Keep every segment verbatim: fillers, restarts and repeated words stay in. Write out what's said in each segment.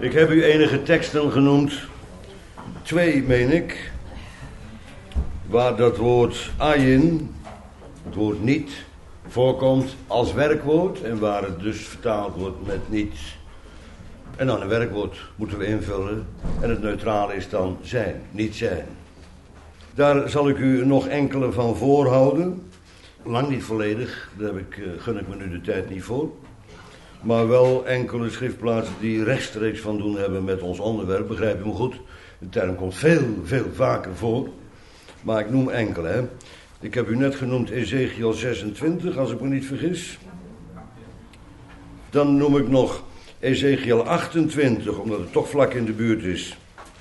Ik heb u enige teksten genoemd, twee meen ik, waar dat woord ayin, het woord niet, voorkomt als werkwoord en waar het dus vertaald wordt met niet. En dan een werkwoord moeten we invullen en het neutrale is dan zijn, niet zijn. Daar zal ik u nog enkele van voorhouden, lang niet volledig, daar heb ik, gun ik me nu de tijd niet voor. Maar wel enkele schriftplaatsen die rechtstreeks van doen hebben met ons onderwerp, begrijp je me goed. De term komt veel, veel vaker voor, maar ik noem enkele. Hè. Ik heb u net genoemd Ezekiel zesentwintig, als ik me niet vergis. Dan noem ik nog Ezekiel achtentwintig, omdat het toch vlak in de buurt is.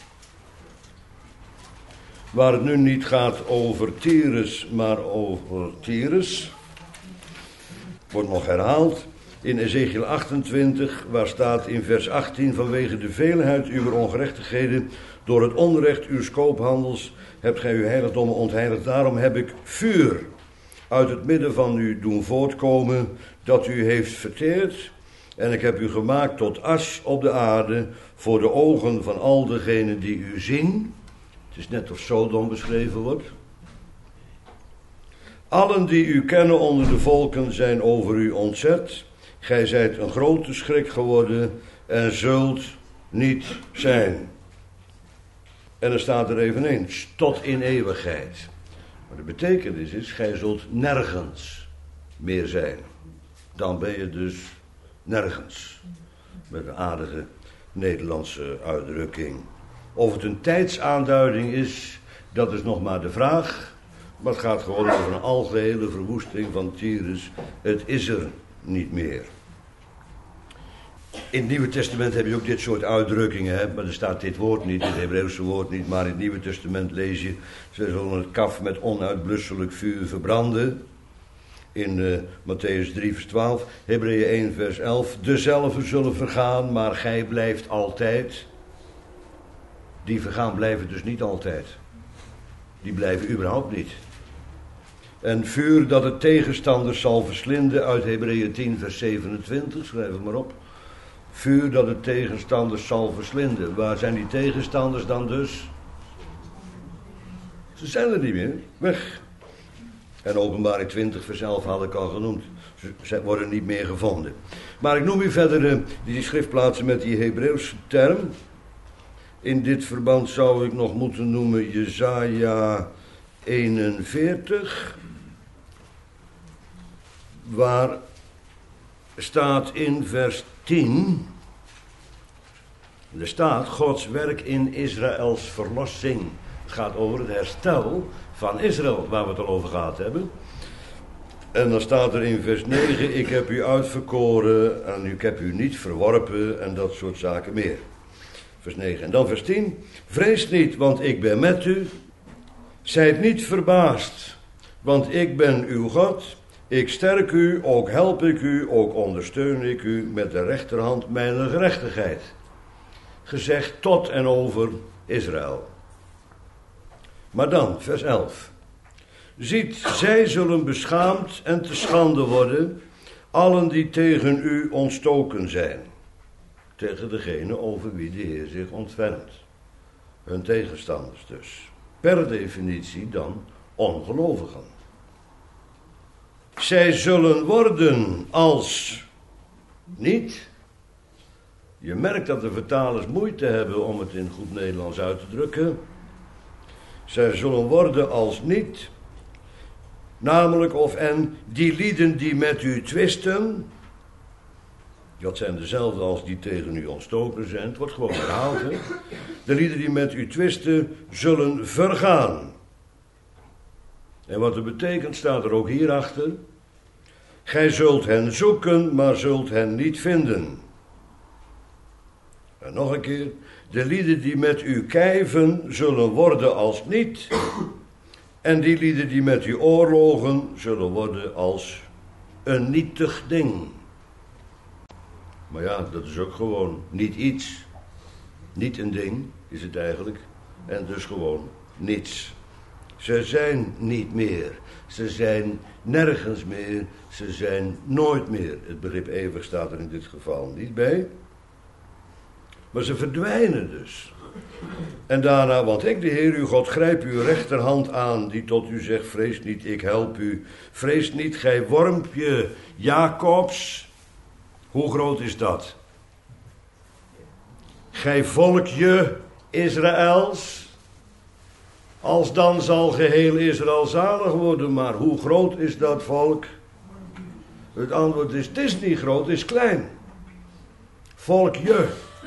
Waar het nu niet gaat over Tyrus, maar over Tyrus. Wordt nog herhaald. In Ezekiel achtentwintig, waar staat in vers achttien... vanwege de veelheid uw ongerechtigheden, door het onrecht uws koophandels, hebt gij uw heiligdommen ontheiligd. Daarom heb ik vuur uit het midden van u doen voortkomen, dat u heeft verteerd. En ik heb u gemaakt tot as op de aarde, voor de ogen van al degenen die u zien. Het is net of Sodom beschreven wordt. Allen die u kennen onder de volken zijn over u ontzet. Gij zijt een grote schrik geworden en zult niet zijn. En er staat er eveneens, tot in eeuwigheid. Maar de betekenis is, gij zult nergens meer zijn. Dan ben je dus nergens. Met een aardige Nederlandse uitdrukking. Of het een tijdsaanduiding is, dat is nog maar de vraag. Maar het gaat gewoon over een algehele verwoesting van Tyrus. Het is er niet meer. In het Nieuwe Testament heb je ook dit soort uitdrukkingen, hè? Maar er staat dit woord niet, dit Hebreeuwse woord niet, maar in het Nieuwe Testament lees je, ze zullen het kaf met onuitblusselijk vuur verbranden. In uh, Matthäus drie vers twaalf, Hebreeën één vers elf, dezelfde zullen vergaan, maar gij blijft altijd. Die vergaan blijven dus niet altijd. Die blijven überhaupt niet. En vuur dat het tegenstanders zal verslinden, uit Hebreeën tien vers zevenentwintig, schrijf het maar op. Vuur dat het tegenstanders zal verslinden. Waar zijn die tegenstanders dan dus? Ze zijn er niet meer, weg. En Openbaring twintig vers elf had ik al genoemd. Ze worden niet meer gevonden. Maar ik noem u verder uh, die schriftplaatsen met die Hebreeuwse term. In dit verband zou ik nog moeten noemen Jesaja eenenveertig. Waar staat in vers tien. Er staat Gods werk in Israëls verlossing. Het gaat over het herstel van Israël, waar we het al over gehad hebben. En dan staat er in vers negen, ik heb u uitverkoren en ik heb u niet verworpen en dat soort zaken meer. Vers negen. En dan vers tien. Vrees niet, want ik ben met u. Zijt niet verbaasd, want ik ben uw God. Ik sterk u, ook help ik u, ook ondersteun ik u met de rechterhand mijn gerechtigheid. Gezegd tot en over Israël. Maar dan, vers elf. Ziet, zij zullen beschaamd en te schande worden, allen die tegen u ontstoken zijn. Tegen degene over wie de Heer zich ontfermt. Hun tegenstanders dus. Per definitie dan ongelovigen. Zij zullen worden als niet. Je merkt dat de vertalers moeite hebben om het in goed Nederlands uit te drukken. Zij zullen worden als niet. Namelijk of en die lieden die met u twisten. Dat zijn dezelfde als die tegen u ontstoken zijn. Het wordt gewoon herhaald. Hè? De lieden die met u twisten zullen vergaan. En wat het betekent staat er ook hierachter. Gij zult hen zoeken, maar zult hen niet vinden. En nog een keer. De lieden die met u kijven zullen worden als niet. En die lieden die met u oorlogen zullen worden als een nietig ding. Maar ja, dat is ook gewoon niet iets. Niet een ding is het eigenlijk. En dus gewoon niets. Ze zijn niet meer. Ze zijn nergens meer. Ze zijn nooit meer. Het begrip eeuwig staat er in dit geval niet bij. Maar ze verdwijnen dus. En daarna, want ik, de Heer uw God, grijp uw rechterhand aan, die tot u zegt, vrees niet, ik help u. Vrees niet, gij wormpje Jacobs. Hoe groot is dat? Gij volkje Israëls. Als dan zal geheel Israël zalig worden, maar hoe groot is dat volk? Het antwoord is, het is niet groot, het is klein. Volkje.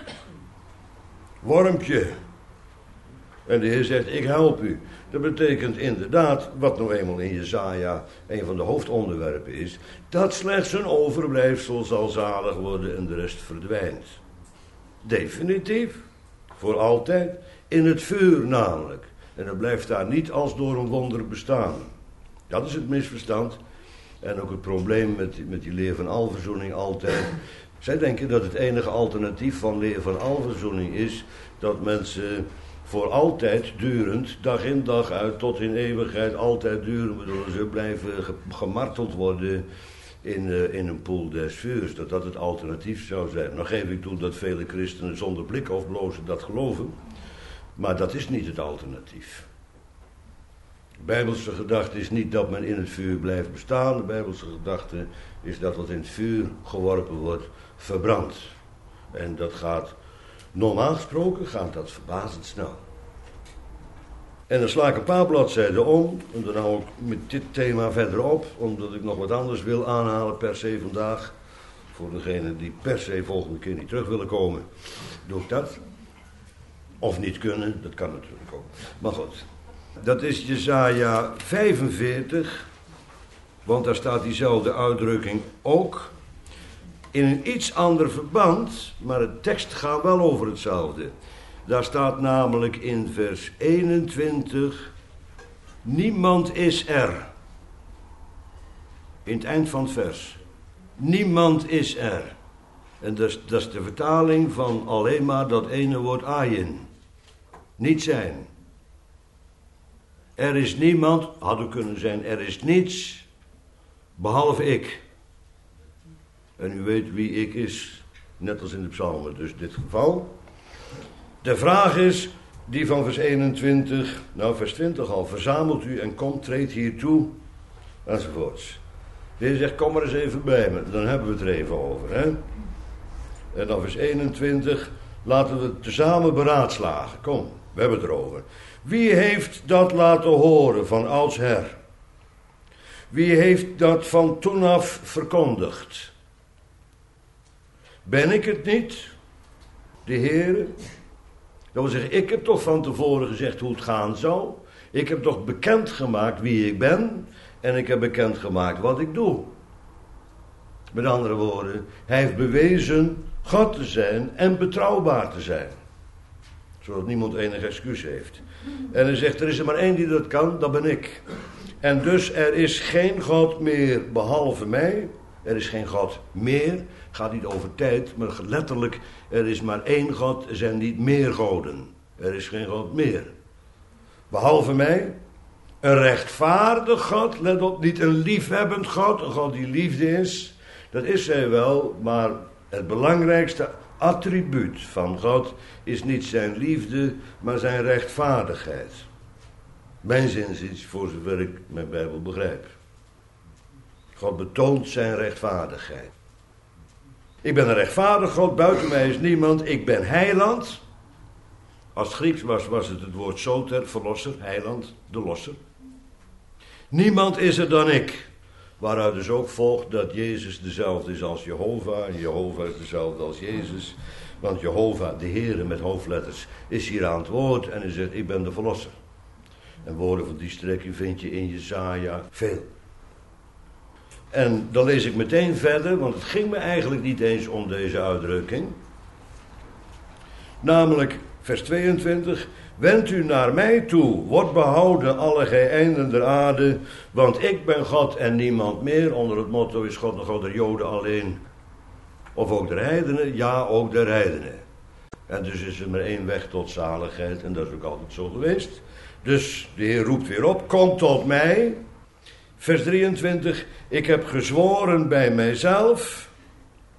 Wormpje. En de Heer zegt, ik help u. Dat betekent inderdaad, wat nou eenmaal in Jesaja een van de hoofdonderwerpen is, dat slechts een overblijfsel zal zalig worden en de rest verdwijnt. Definitief. Voor altijd. In het vuur namelijk. En dat blijft daar niet als door een wonder bestaan. Dat is het misverstand. En ook het probleem met, met die leer van alverzoening altijd. Zij denken dat het enige alternatief van leer van alverzoening is dat mensen voor altijd durend, dag in dag uit, tot in eeuwigheid, altijd durend, waardoor ze blijven gemarteld worden in, uh, in een poel des vuurs. Dat dat het alternatief zou zijn. Nou geef ik toe dat vele christenen zonder blik of blozen dat geloven. Maar dat is niet het alternatief. De Bijbelse gedachte is niet dat men in het vuur blijft bestaan. De Bijbelse gedachte is dat wat in het vuur geworpen wordt, verbrandt. En dat gaat, normaal gesproken, gaat dat verbazend snel. En dan sla ik een paar bladzijden om. En dan hou ik met dit thema verder op. Omdat ik nog wat anders wil aanhalen per se vandaag. Voor degenen die per se volgende keer niet terug willen komen, doe ik dat. Of niet kunnen, dat kan natuurlijk ook. Maar goed, dat is Jesaja vijfenveertig. Want daar staat diezelfde uitdrukking ook. In een iets ander verband, maar de tekst gaat wel over hetzelfde. Daar staat namelijk in vers eenentwintig, niemand is er. In het eind van het vers. Niemand is er. En dat is, dat is de vertaling van alleen maar dat ene woord ayin. Niet zijn. Er is niemand, had ook kunnen zijn, er is niets, behalve ik. En u weet wie ik is, net als in de psalmen, dus dit geval. De vraag is, die van vers eenentwintig, nou vers twintig al, verzamelt u en komt, treedt hier toe, enzovoorts. Deze zegt, kom maar eens even bij me, dan hebben we het er even over. Hè? En dan vers eenentwintig, laten we het tezamen beraadslagen. Kom, we hebben het erover. Wie heeft dat laten horen van oudsher? Wie heeft dat van toen af verkondigd? Ben ik het niet, de Heere? Dat wil zeggen, ik heb toch van tevoren gezegd hoe het gaan zou. Ik heb toch bekendgemaakt wie ik ben. En ik heb bekendgemaakt wat ik doe. Met andere woorden, hij heeft bewezen God te zijn en betrouwbaar te zijn. Zodat niemand enig excuus heeft. En hij zegt, er is er maar één die dat kan, dat ben ik. En dus er is geen God meer behalve mij. Er is geen God meer. Het gaat niet over tijd, maar letterlijk, er is maar één God, er zijn niet meer goden. Er is geen God meer. Behalve mij. Een rechtvaardig God, let op, niet een liefhebbend God, een God die liefde is. Dat is hij wel, maar het belangrijkste attribuut van God is niet zijn liefde, maar zijn rechtvaardigheid. Mijn zinziens, voor zover ik mijn Bijbel begrijp. God betoont zijn rechtvaardigheid. Ik ben een rechtvaardig God, buiten mij is niemand, ik ben heiland. Als het Grieks was, was het het woord soter, verlosser, heiland, de losser. Niemand is er dan ik. Waaruit dus ook volgt dat Jezus dezelfde is als Jehovah. En Jehovah is dezelfde als Jezus. Want Jehovah, de Heere met hoofdletters, is hier aan het woord. En hij zegt, ik ben de verlosser. En woorden van die strekking vind je in Jesaja veel. En dan lees ik meteen verder, want het ging me eigenlijk niet eens om deze uitdrukking. Namelijk vers tweeëntwintig. Wend u naar mij toe, word behouden alle gij einden der aarde, want ik ben God en niemand meer. Onder het motto is God nog God der Joden alleen. Of ook der heidenen? Ja, ook der heidenen. En dus is er maar één weg tot zaligheid en dat is ook altijd zo geweest. Dus de Heer roept weer op, kom tot mij. Vers drieëntwintig, ik heb gezworen bij mijzelf.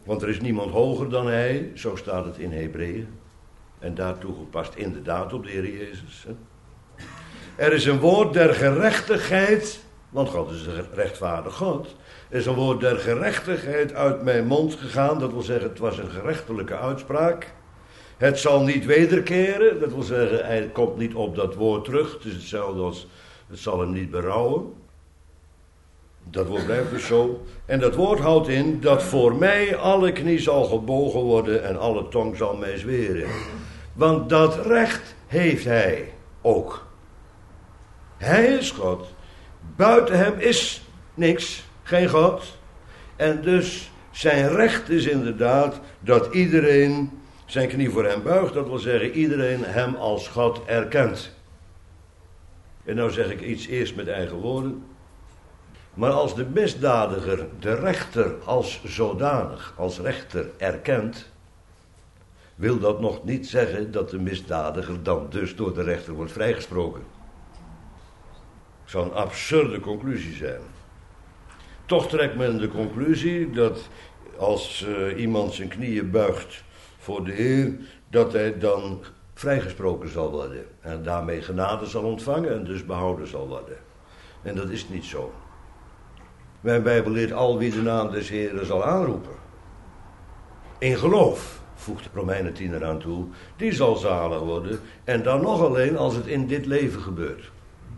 Want er is niemand hoger dan hij, zo staat het in Hebreeën. En daartoe gepast inderdaad op de Heer Jezus. Hè? Er is een woord der gerechtigheid, want God is een rechtvaardig God. Er is een woord der gerechtigheid uit mijn mond gegaan, dat wil zeggen het was een gerechtelijke uitspraak. Het zal niet wederkeren, dat wil zeggen hij komt niet op dat woord terug. Het is hetzelfde als het zal hem niet berouwen. Dat woord blijft dus zo. En dat woord houdt in dat voor mij alle knie zal gebogen worden en alle tong zal mij zweren. Want dat recht heeft hij ook. Hij is God. Buiten hem is niks, geen God. En dus zijn recht is inderdaad dat iedereen zijn knie voor hem buigt. Dat wil zeggen iedereen hem als God erkent. En nou zeg ik iets eerst met eigen woorden. Maar als de misdadiger de rechter als zodanig, als rechter erkent, wil dat nog niet zeggen dat de misdadiger dan dus door de rechter wordt vrijgesproken. Dat zou een absurde conclusie zijn. Toch trekt men de conclusie dat als uh, iemand zijn knieën buigt voor de Heer, dat hij dan vrijgesproken zal worden. En daarmee genade zal ontvangen en dus behouden zal worden. En dat is niet zo. Mijn Bijbel leert al wie de naam des Heeren zal aanroepen. In geloof, voegt Romeinen tien eraan toe, die zal zalig worden. En dan nog alleen als het in dit leven gebeurt.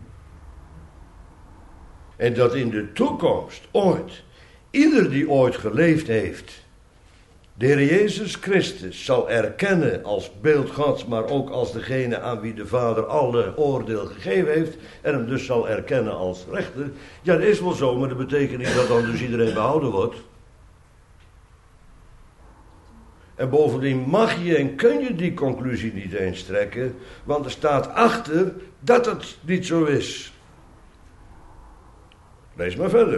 En dat in de toekomst, ooit, ieder die ooit geleefd heeft, de Heer Jezus Christus zal erkennen als beeld Gods, maar ook als degene aan wie de Vader alle oordeel gegeven heeft, en hem dus zal erkennen als rechter. Ja, dat is wel zo, maar dat betekent niet dat dan dus iedereen behouden wordt. En bovendien mag je en kun je die conclusie niet eens trekken, want er staat achter dat het niet zo is. Lees maar verder.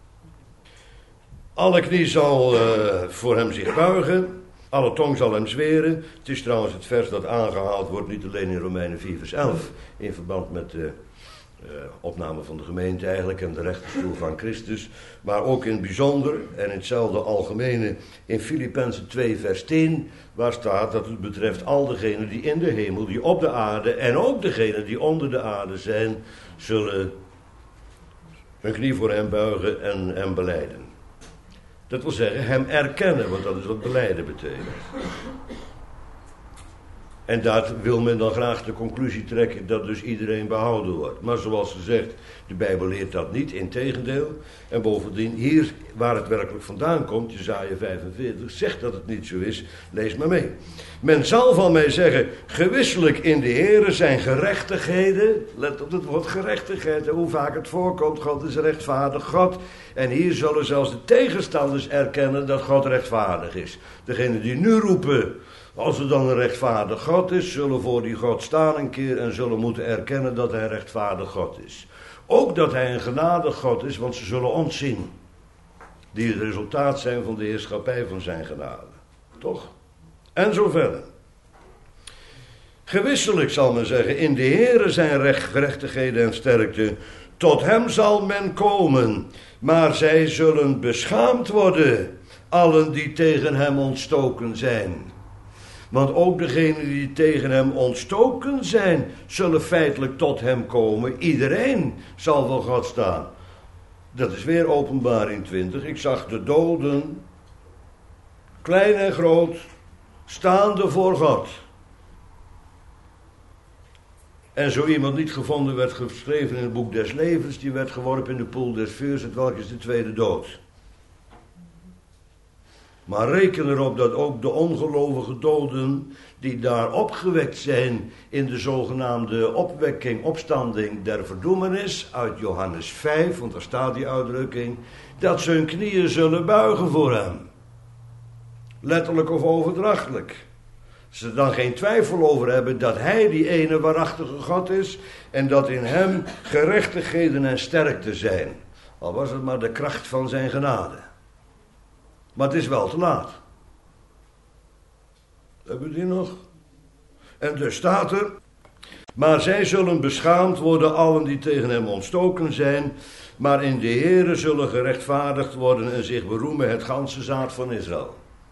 Alle knie zal uh, voor hem zich buigen, alle tong zal hem zweren. Het is trouwens het vers dat aangehaald wordt, niet alleen in Romeinen vier vers elf, in verband met de uh, opname van de gemeente eigenlijk en de rechterstoel van Christus, maar ook in het bijzonder en in hetzelfde algemene in Filippenzen twee vers tien, waar staat dat het betreft al degenen die in de hemel, die op de aarde en ook degenen die onder de aarde zijn, zullen hun knie voor hem buigen en hem belijden. Dat wil zeggen, hem erkennen, want dat is wat belijden betekent. En daar wil men dan graag de conclusie trekken dat dus iedereen behouden wordt. Maar zoals gezegd, de Bijbel leert dat niet, integendeel. En bovendien, hier waar het werkelijk vandaan komt, Jesaja vijfenveertig, zegt dat het niet zo is. Lees maar mee. Men zal van mij zeggen, gewisselijk in de Heere zijn gerechtigheden. Let op het woord gerechtigheid, hoe vaak het voorkomt. God is een rechtvaardig God. En hier zullen zelfs de tegenstanders erkennen dat God rechtvaardig is. Degenen die nu roepen, als er dan een rechtvaardig God is, zullen voor die God staan een keer en zullen moeten erkennen dat hij een rechtvaardig God is. Ook dat hij een genadig God is, want ze zullen ons zien. Die het resultaat zijn van de heerschappij van zijn genade. Toch? En zo verder. Gewisselijk zal men zeggen, in de Heere zijn recht, gerechtigheden en sterkte. Tot hem zal men komen, maar zij zullen beschaamd worden, allen die tegen hem ontstoken zijn. Want ook degenen die tegen hem ontstoken zijn, zullen feitelijk tot hem komen. Iedereen zal voor God staan. Dat is weer Openbaring twintig. Ik zag de doden, klein en groot, staande voor God. En zo iemand niet gevonden werd geschreven in het boek des levens, die werd geworpen in de poel des vuurs, het welk is de tweede dood. Maar reken erop dat ook de ongelovige doden die daar opgewekt zijn in de zogenaamde opwekking, opstanding der verdoemenis uit Johannes vijf, want daar staat die uitdrukking, dat ze hun knieën zullen buigen voor hem. Letterlijk of overdrachtelijk. Ze er dan geen twijfel over hebben dat hij die ene waarachtige God is en dat in hem gerechtigheden en sterkte zijn. Al was het maar de kracht van zijn genade. Maar het is wel te laat. Hebben we die nog? En dus staat er, maar zij zullen beschaamd worden, allen die tegen hem ontstoken zijn, maar in de Heere zullen gerechtvaardigd worden en zich beroemen het ganse zaad van Israël.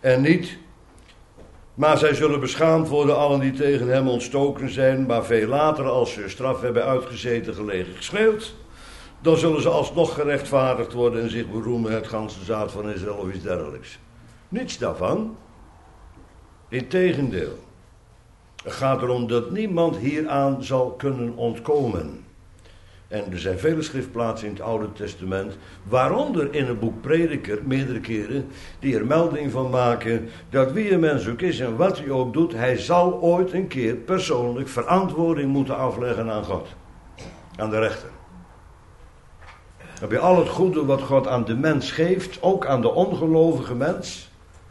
En niet, maar zij zullen beschaamd worden, allen die tegen hem ontstoken zijn, maar veel later, als ze straf hebben uitgezeten, gelegen geschreeuwd, dan zullen ze alsnog gerechtvaardigd worden en zich beroemen, het ganse zaad van Israël of iets dergelijks. Niets daarvan. Integendeel. Het gaat erom dat niemand hieraan zal kunnen ontkomen. En er zijn vele schriftplaatsen in het Oude Testament, waaronder in het boek Prediker, meerdere keren, die er melding van maken dat wie een mens ook is en wat hij ook doet, hij zal ooit een keer persoonlijk verantwoording moeten afleggen aan God. Aan de rechter. Dan heb je al het goede wat God aan de mens geeft, ook aan de ongelovige mens,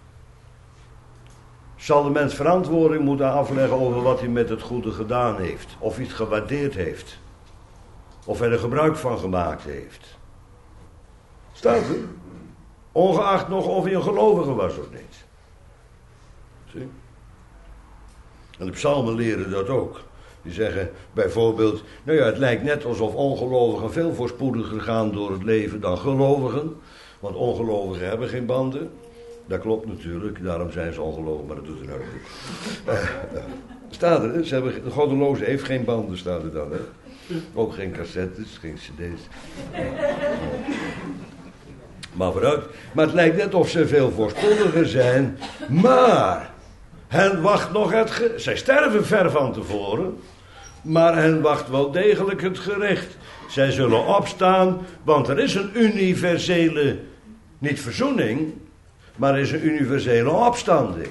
zal de mens verantwoording moeten afleggen over wat hij met het goede gedaan heeft. Of hij het gewaardeerd heeft. Of hij er gebruik van gemaakt heeft. Staat er? Ongeacht nog of hij een gelovige was of niet. Zie? En de psalmen leren dat ook. Die zeggen bijvoorbeeld, nou ja, het lijkt net alsof ongelovigen veel voorspoediger gaan door het leven dan gelovigen. Want ongelovigen hebben geen banden. Dat klopt natuurlijk, daarom zijn ze ongelovig, maar dat doet er nou niet. Uh, uh, staat er, ze hebben, de goddeloze heeft geen banden, staat er dan, hè. Ook geen cassettes, geen cd's. Maar vooruit. Maar het lijkt net of ze veel voorspoediger zijn. Maar hen wacht nog het ge- zij sterven ver van tevoren. Maar hen wacht wel degelijk het gericht. Zij zullen opstaan, want er is een universele, niet verzoening, maar er is een universele opstanding.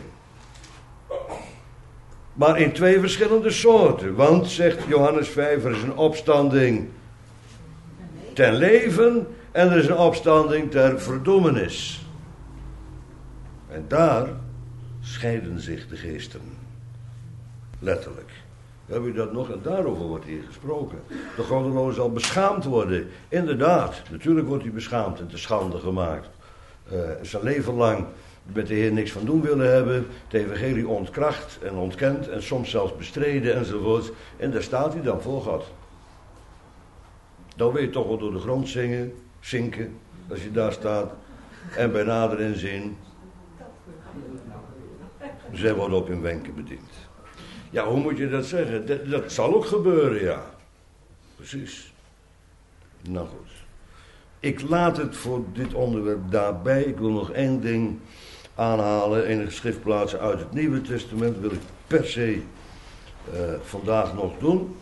Maar in twee verschillende soorten. Want, zegt Johannes vijf, er is een opstanding ten leven en er is een opstanding ter verdoemenis. En daar scheiden zich de geesten. Letterlijk. Heb je dat nog? En daarover wordt hier gesproken. De goddeloze zal beschaamd worden. Inderdaad, natuurlijk wordt hij beschaamd en te schande gemaakt. Uh, zijn leven lang met de Heer niks van doen willen hebben, het evangelie ontkracht en ontkent en soms zelfs bestreden enzovoort. En daar staat hij dan voor God. Dan wil je toch wel door de grond zingen, zinken, als je daar staat. En bij nader inzien, zij worden op hun wenken bediend. Ja, hoe moet je dat zeggen? Dat, dat zal ook gebeuren, ja. Precies. Nou goed. Ik laat het voor dit onderwerp daarbij. Ik wil nog één ding aanhalen. Enige schriftplaatsen uit het Nieuwe Testament wil ik per se uh, vandaag nog doen.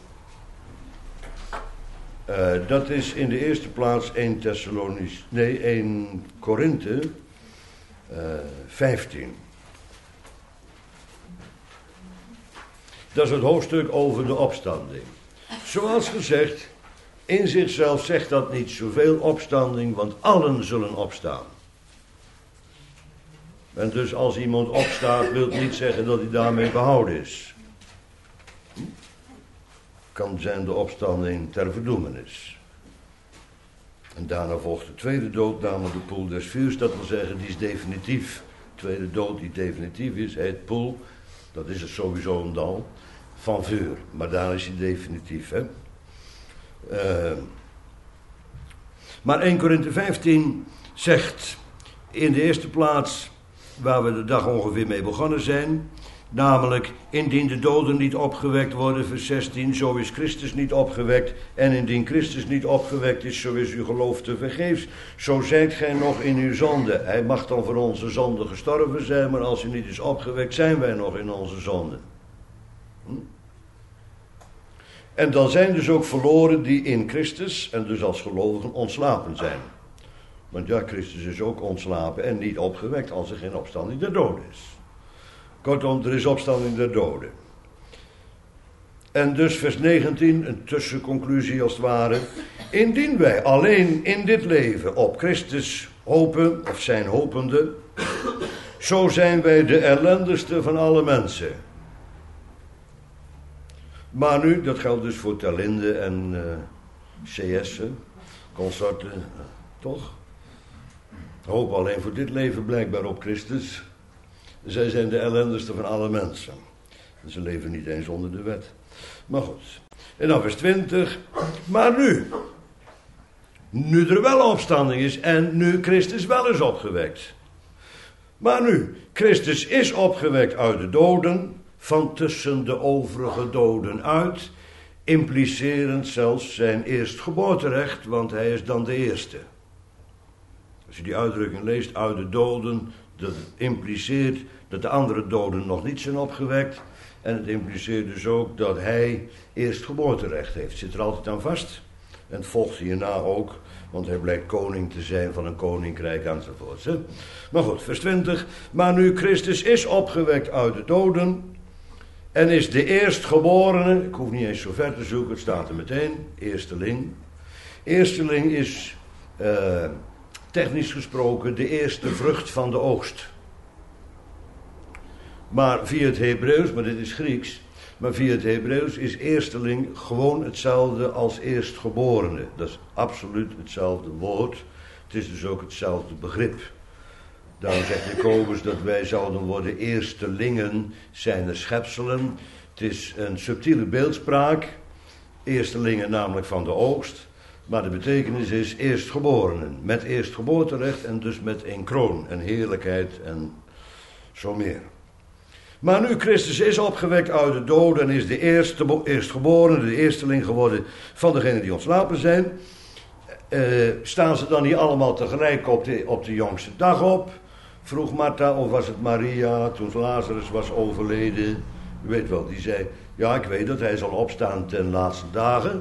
Uh, dat is in de eerste plaats één Thessalonisch, nee, één Korinthe uh, vijftien. Dat is het hoofdstuk over de opstanding. Zoals gezegd, in zichzelf zegt dat niet zoveel opstanding, want allen zullen opstaan. En dus als iemand opstaat, wil het niet zeggen dat hij daarmee behouden is. Kan zijn de opstanding ter verdoemenis. En daarna volgt de tweede dood, namelijk de poel des vuurs. Dat wil zeggen, die is definitief. De tweede dood die definitief is, heet poel. Dat is het sowieso een dal van vuur. Maar daar is hij definitief, hè. Uh, maar één Korinthe vijftien zegt in de eerste plaats, waar we de dag ongeveer mee begonnen zijn, namelijk, indien de doden niet opgewekt worden, vers zestien, zo is Christus niet opgewekt, en indien Christus niet opgewekt is, zo is uw geloof te vergeefs, zo zijt gij nog in uw zonde. Hij mag dan voor onze zonde gestorven zijn, maar als hij niet is opgewekt, zijn wij nog in onze zonde. Hm? En dan zijn dus ook verloren die in Christus, en dus als gelovigen, ontslapen zijn. Want ja, Christus is ook ontslapen en niet opgewekt als er geen opstanding der doden is. Kortom, er is opstanding der doden. En dus vers negentien, een tussenconclusie als het ware. Indien wij alleen in dit leven op Christus hopen, of zijn hopende, zo zijn wij de ellendigste van alle mensen. Maar nu, dat geldt dus voor Terlinde en uh, C S'en, consorten, uh, toch? Hoop alleen voor dit leven blijkbaar op Christus. Zij zijn de ellendigste van alle mensen. En ze leven niet eens onder de wet. Maar goed. En dan vers twintig. Maar nu. Nu er wel opstanding is en nu Christus wel is opgewekt. Maar nu, Christus is opgewekt uit de doden, van tussen de overige doden uit, implicerend zelfs zijn eerstgeboorterecht, want hij is dan de eerste. Als je die uitdrukking leest, uit de doden, dat impliceert dat de andere doden nog niet zijn opgewekt. En het impliceert dus ook dat hij eerstgeboorterecht heeft. Zit er altijd aan vast. En het volgt hierna ook, want hij blijkt koning te zijn van een koninkrijk enzovoorts. Hè? Maar goed, vers twintig. Maar nu Christus is opgewekt uit de doden en is de eerstgeborene, ik hoef niet eens zo ver te zoeken, het staat er meteen, eersteling. Eersteling is uh, technisch gesproken de eerste vrucht van de oogst. Maar via het Hebreeuws, maar dit is Grieks, maar via het Hebreeuws is eersteling gewoon hetzelfde als eerstgeborene. Dat is absoluut hetzelfde woord. Het is dus ook hetzelfde begrip. Daarom zegt Jacobus dat wij zouden worden eerstelingen, zijn er schepselen. Het is een subtiele beeldspraak. Eerstelingen namelijk van de oogst. Maar de betekenis is eerstgeborenen. Met eerstgeboorterecht en dus met een kroon en heerlijkheid en zo meer. Maar nu Christus is opgewekt uit de doden en is de eerste, eerstgeborene, de eersteling geworden van degenen die ontslapen zijn. Uh, staan ze dan niet allemaal tegelijk op de, op de jongste dag op? Vroeg Martha, of was het Maria, toen Lazarus was overleden? U weet wel, die zei, ja, ik weet dat hij zal opstaan ten laatste dagen.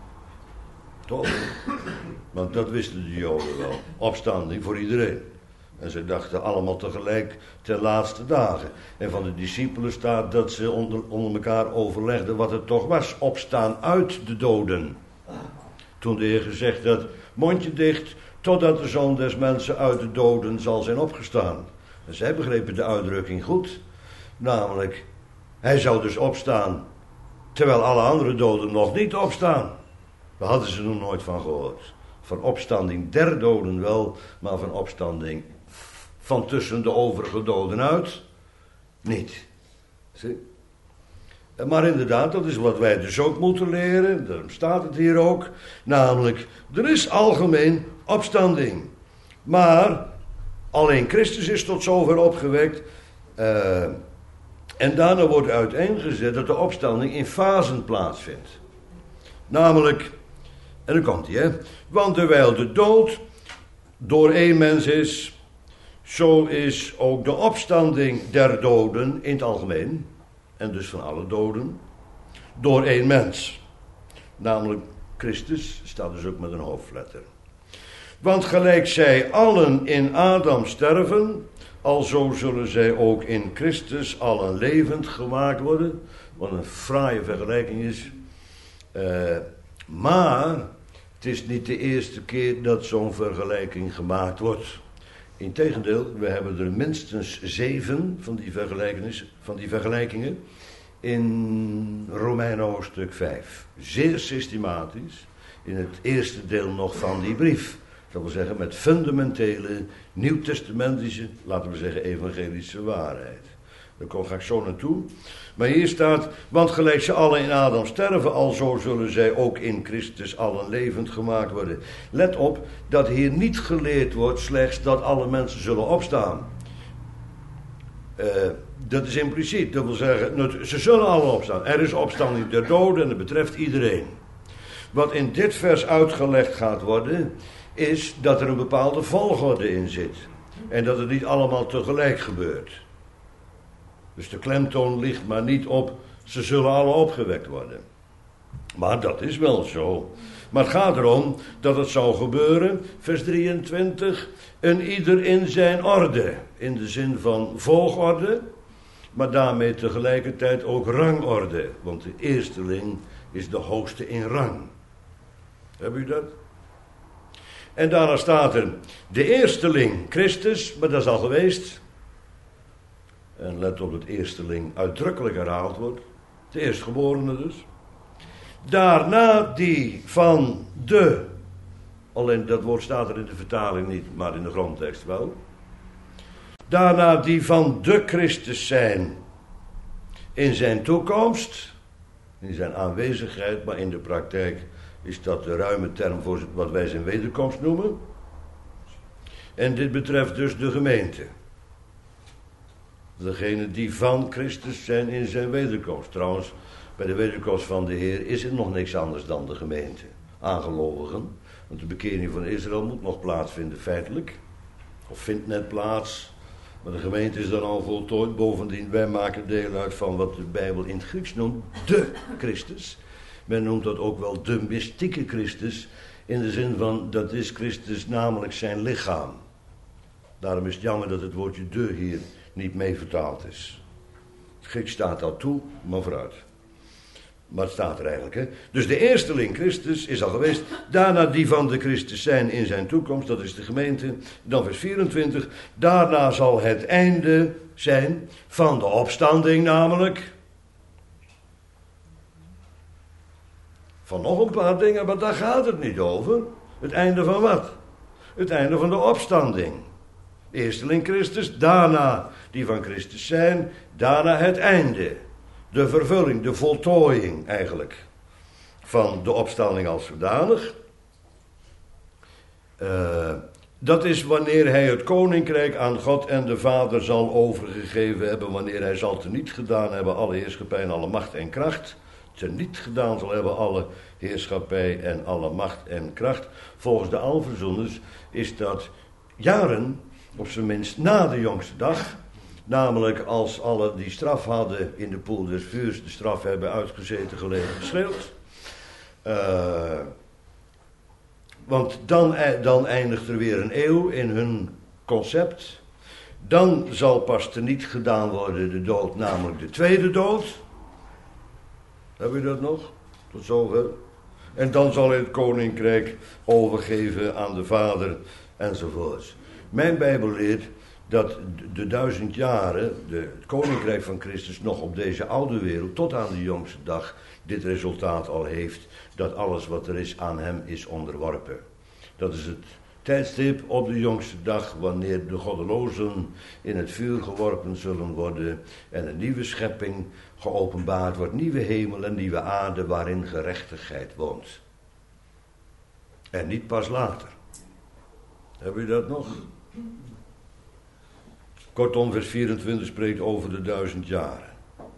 Toch? Want dat wisten de Joden wel. Opstanding voor iedereen. En ze dachten allemaal tegelijk ten laatste dagen. En van de discipelen staat dat ze onder, onder elkaar overlegden wat het toch was. Opstaan uit de doden. Toen de Heer gezegd had, mondje dicht, totdat de Zoon des Mensen uit de doden zal zijn opgestaan. En zij begrepen de uitdrukking goed. Namelijk, hij zou dus opstaan, terwijl alle andere doden nog niet opstaan. Daar hadden ze nog nooit van gehoord. Van opstanding der doden wel, maar van opstanding van tussen de overige doden uit niet. Zie? Maar inderdaad, dat is wat wij dus ook moeten leren. Daarom staat het hier ook. Namelijk, er is algemeen opstanding. Maar alleen Christus is tot zover opgewekt. Uh, en daarna wordt uiteengezet dat de opstanding in fasen plaatsvindt. Namelijk, en dan komt hij, hè. Want terwijl de dood door één mens is, zo is ook de opstanding der doden in het algemeen, en dus van alle doden, door één mens. Namelijk Christus, staat dus ook met een hoofdletter. Want gelijk zij allen in Adam sterven, alzo zullen zij ook in Christus allen levend gemaakt worden. Wat een fraaie vergelijking is. Uh, maar het is niet de eerste keer dat zo'n vergelijking gemaakt wordt. Integendeel, we hebben er minstens zeven van die, van die vergelijkingen in Romeinen hoofdstuk vijf. Zeer systematisch, in het eerste deel nog van die brief. Dat wil zeggen met fundamentele, nieuwtestamentische, laten we zeggen evangelische waarheid. Daar kom ga ik zo naartoe. Maar hier staat, want gelijk ze allen in Adam sterven, alzo zullen zij ook in Christus allen levend gemaakt worden. Let op dat hier niet geleerd wordt slechts dat alle mensen zullen opstaan. Uh, dat is impliciet, dat wil zeggen, ze zullen allen opstaan. Er is opstanding der doden en dat betreft iedereen. Wat in dit vers uitgelegd gaat worden, is dat er een bepaalde volgorde in zit. En dat het niet allemaal tegelijk gebeurt. Dus de klemtoon ligt maar niet op, ze zullen alle opgewekt worden. Maar dat is wel zo. Maar het gaat erom dat het zou gebeuren, vers drieëntwintig, een ieder in zijn orde. In de zin van volgorde, maar daarmee tegelijkertijd ook rangorde. Want de eersteling is de hoogste in rang. Heb u dat? En daarna staat er, de eersteling Christus, maar dat is al geweest. En let op dat eersteling uitdrukkelijk herhaald wordt. De eerstgeborene dus. Daarna die van de, alleen dat woord staat er in de vertaling niet, maar in de grondtekst wel. Daarna die van de Christus zijn in zijn toekomst, in zijn aanwezigheid, maar in de praktijk is dat de ruime term voor wat wij zijn wederkomst noemen. En dit betreft dus de gemeente. Degenen die van Christus zijn in zijn wederkomst. Trouwens, bij de wederkomst van de Heer is er nog niks anders dan de gemeente. Aangelovigen. Want de bekering van Israël moet nog plaatsvinden feitelijk. Of vindt net plaats. Maar de gemeente is dan al voltooid. Bovendien, wij maken deel uit van wat de Bijbel in het Grieks noemt de Christus. Men noemt dat ook wel de mystieke Christus. In de zin van, dat is Christus namelijk zijn lichaam. Daarom is het jammer dat het woordje de hier niet mee vertaald is. Het Grieks staat al toe, maar vooruit. Maar het staat er eigenlijk, hè. Dus de eersteling Christus is al geweest. Daarna die van de Christus zijn in zijn toekomst, dat is de gemeente. Dan vers vierentwintig. Daarna zal het einde zijn van de opstanding namelijk. Van nog een paar dingen, maar daar gaat het niet over. Het einde van wat? Het einde van de opstanding. Eersteling Christus, daarna die van Christus zijn, daarna het einde. De vervulling, de voltooiing eigenlijk van de opstanding als zodanig. Uh, dat is wanneer hij het koninkrijk aan God en de Vader zal overgegeven hebben, wanneer hij zal teniet gedaan hebben alle heerschappij en alle macht en kracht. Teniet gedaan zal hebben alle heerschappij en alle macht en kracht. Volgens de alverzoeners is dat jaren, op zijn minst na de jongste dag. Namelijk als alle die straf hadden in de poel des vuurs de straf hebben uitgezeten, gelegen, geschreeuwd. Uh, want dan, dan eindigt er weer een eeuw in hun concept. Dan zal pas teniet gedaan worden de dood, namelijk de tweede dood. Heb je dat nog? Tot zover. En dan zal hij het koninkrijk overgeven aan de Vader enzovoorts. Mijn Bijbel leert dat de duizend jaren, de, het koninkrijk van Christus nog op deze oude wereld, tot aan de jongste dag, dit resultaat al heeft, dat alles wat er is aan hem is onderworpen. Dat is het tijdstip op de jongste dag, wanneer de goddelozen in het vuur geworpen zullen worden en een nieuwe schepping geopenbaard wordt, nieuwe hemel en nieuwe aarde waarin gerechtigheid woont. En niet pas later. Heb je dat nog? Kortom, vers vierentwintig spreekt over de duizend jaren.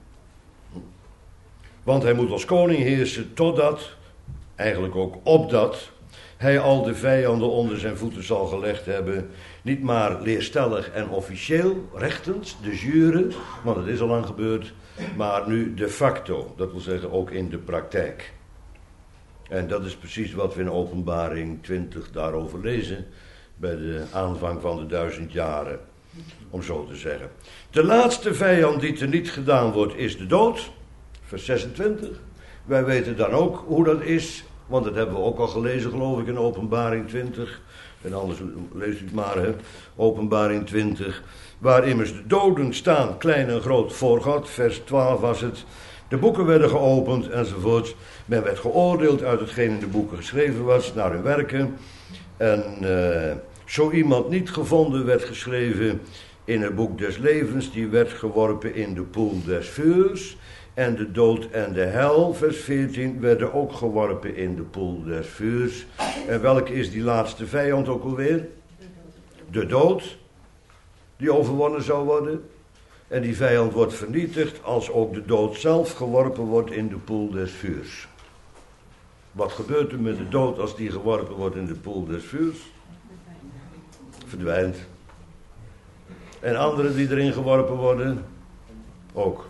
Want hij moet als koning heersen totdat, eigenlijk ook opdat, hij al de vijanden onder zijn voeten zal gelegd hebben. Niet maar leerstellig en officieel, rechtens, de jure, want het is al lang gebeurd, maar nu de facto, dat wil zeggen ook in de praktijk. En dat is precies wat we in Openbaring twintig daarover lezen, bij de aanvang van de duizend jaren, om zo te zeggen. De laatste vijand die teniet gedaan wordt is de dood, vers zesentwintig. Wij weten dan ook hoe dat is, want dat hebben we ook al gelezen geloof ik in Openbaring twintig. En anders leest u het maar, hè. Openbaring twintig, waar immers de doden staan, klein en groot voor God, vers twaalf was het. De boeken werden geopend enzovoort. Men werd geoordeeld uit hetgeen in de boeken geschreven was, naar hun werken. En uh, zo iemand niet gevonden werd geschreven in het boek des levens, die werd geworpen in de poel des vuurs. En de dood en de hel, vers veertien, werden ook geworpen in de poel des vuurs. En welke is die laatste vijand ook alweer? De dood, die overwonnen zou worden. En die vijand wordt vernietigd als ook de dood zelf geworpen wordt in de poel des vuurs. Wat gebeurt er met de dood als die geworpen wordt in de poel des vuurs? Verdwijnt. En anderen die erin geworpen worden, ook.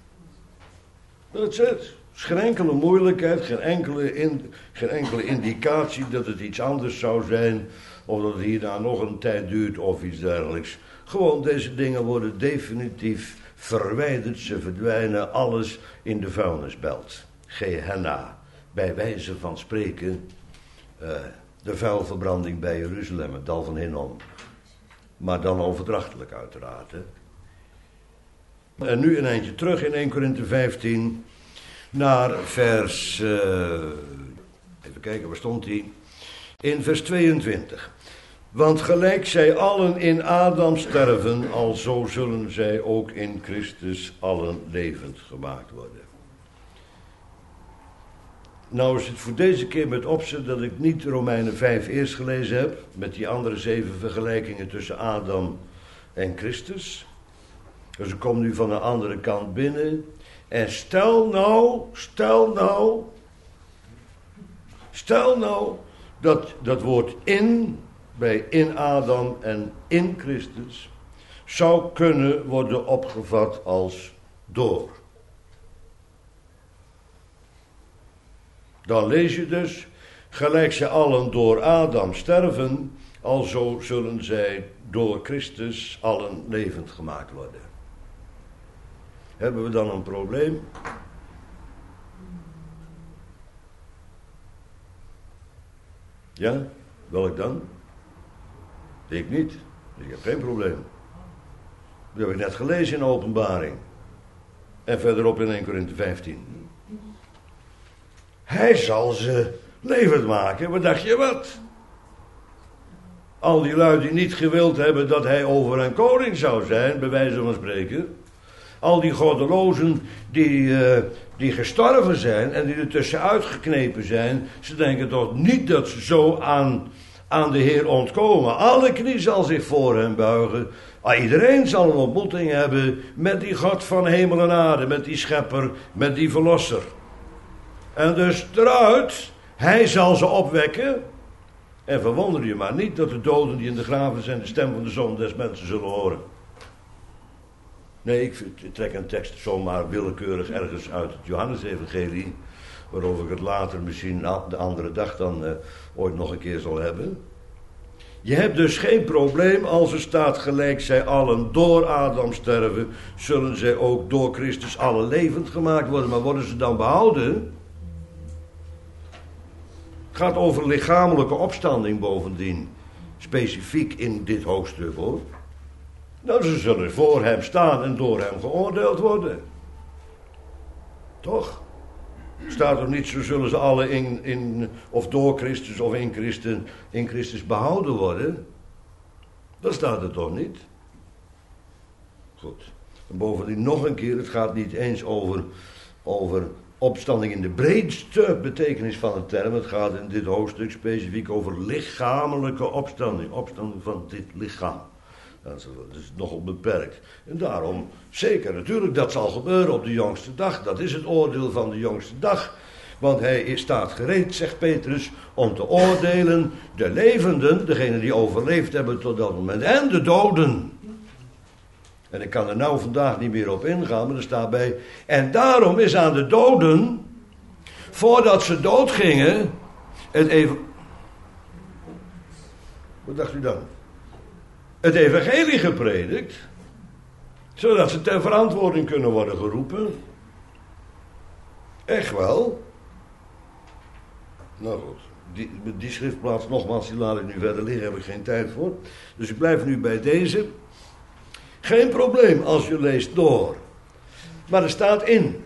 Dat is het. Er is geen enkele moeilijkheid, geen enkele, in, geen enkele indicatie dat het iets anders zou zijn, of dat het hierna nog een tijd duurt of iets dergelijks. Gewoon deze dingen worden definitief verwijderd, ze verdwijnen, alles in de vuilnisbelt. Gehenna, bij wijze van spreken, uh, de vuilverbranding bij Jeruzalem, het dal van Hinnom. Maar dan overdrachtelijk uiteraard, hè. En nu een eindje terug in eerste Korinthe vijftien, naar vers, uh, even kijken, waar stond die? In vers tweeëntwintig. Want gelijk zij allen in Adam sterven, alzo zullen zij ook in Christus allen levend gemaakt worden. Nou is het voor deze keer met opzet dat ik niet Romeinen vijf eerst gelezen heb, met die andere zeven vergelijkingen tussen Adam en Christus. Dus ik kom nu van de andere kant binnen. En stel nou, stel nou, stel nou dat dat woord in, bij in Adam en in Christus, zou kunnen worden opgevat als door. Dan lees je dus, gelijk zij allen door Adam sterven, alzo zullen zij door Christus allen levend gemaakt worden. Hebben we dan een probleem? Ja, welk dan? Ik niet. Ik heb geen probleem. Dat heb ik net gelezen in Openbaring. En verderop in Eerste Korinthe vijftien. Hij zal ze levend maken. Wat dacht je wat? Al die lui die niet gewild hebben dat hij over een koning zou zijn, bij wijze van spreken. Al die goddelozen die, uh, die gestorven zijn en die er tussenuit geknepen zijn. Ze denken toch niet dat ze zo aan, aan de Heer ontkomen. Alle knie zal zich voor hem buigen. Ah, iedereen zal een ontmoeting hebben met die God van hemel en aarde. Met die schepper, met die verlosser. En dus eruit, hij zal ze opwekken. En verwonder je maar niet dat de doden die in de graven zijn de stem van de Zoon des mensen zullen horen. Nee, ik trek een tekst zomaar willekeurig ergens uit het Johannesevangelie, waarover ik het later misschien de andere dag dan uh, ooit nog een keer zal hebben. Je hebt dus geen probleem als er staat gelijk zij allen door Adam sterven, zullen zij ook door Christus allen levend gemaakt worden. Maar worden ze dan behouden? Het gaat over lichamelijke opstanding bovendien, specifiek in dit hoofdstuk hoor. Nou, ze zullen voor hem staan en door hem geoordeeld worden. Toch? Staat er niet, zo zullen ze alle in, in of door Christus of in Christus, in Christus behouden worden? Dat staat er toch niet? Goed. En bovendien nog een keer, het gaat niet eens over, over opstanding in de breedste betekenis van de term. Het gaat in dit hoofdstuk specifiek over lichamelijke opstanding. Opstanding van dit lichaam. Dat is nogal beperkt. En daarom, zeker natuurlijk, dat zal gebeuren op de jongste dag. Dat is het oordeel van de jongste dag. Want hij staat gereed, zegt Petrus, om te oordelen de levenden, degenen die overleefd hebben tot dat moment, en de doden. En ik kan er nou vandaag niet meer op ingaan, maar er staat bij, en daarom is aan de doden, voordat ze doodgingen, het even... Wat dacht u dan? Het evangelie gepredikt, zodat ze ter verantwoording kunnen worden geroepen. Echt wel. Nou goed, die, die schriftplaats nogmaals, die laat ik nu verder liggen, heb ik geen tijd voor. Dus ik blijf nu bij deze. Geen probleem als je leest door. Maar er staat in.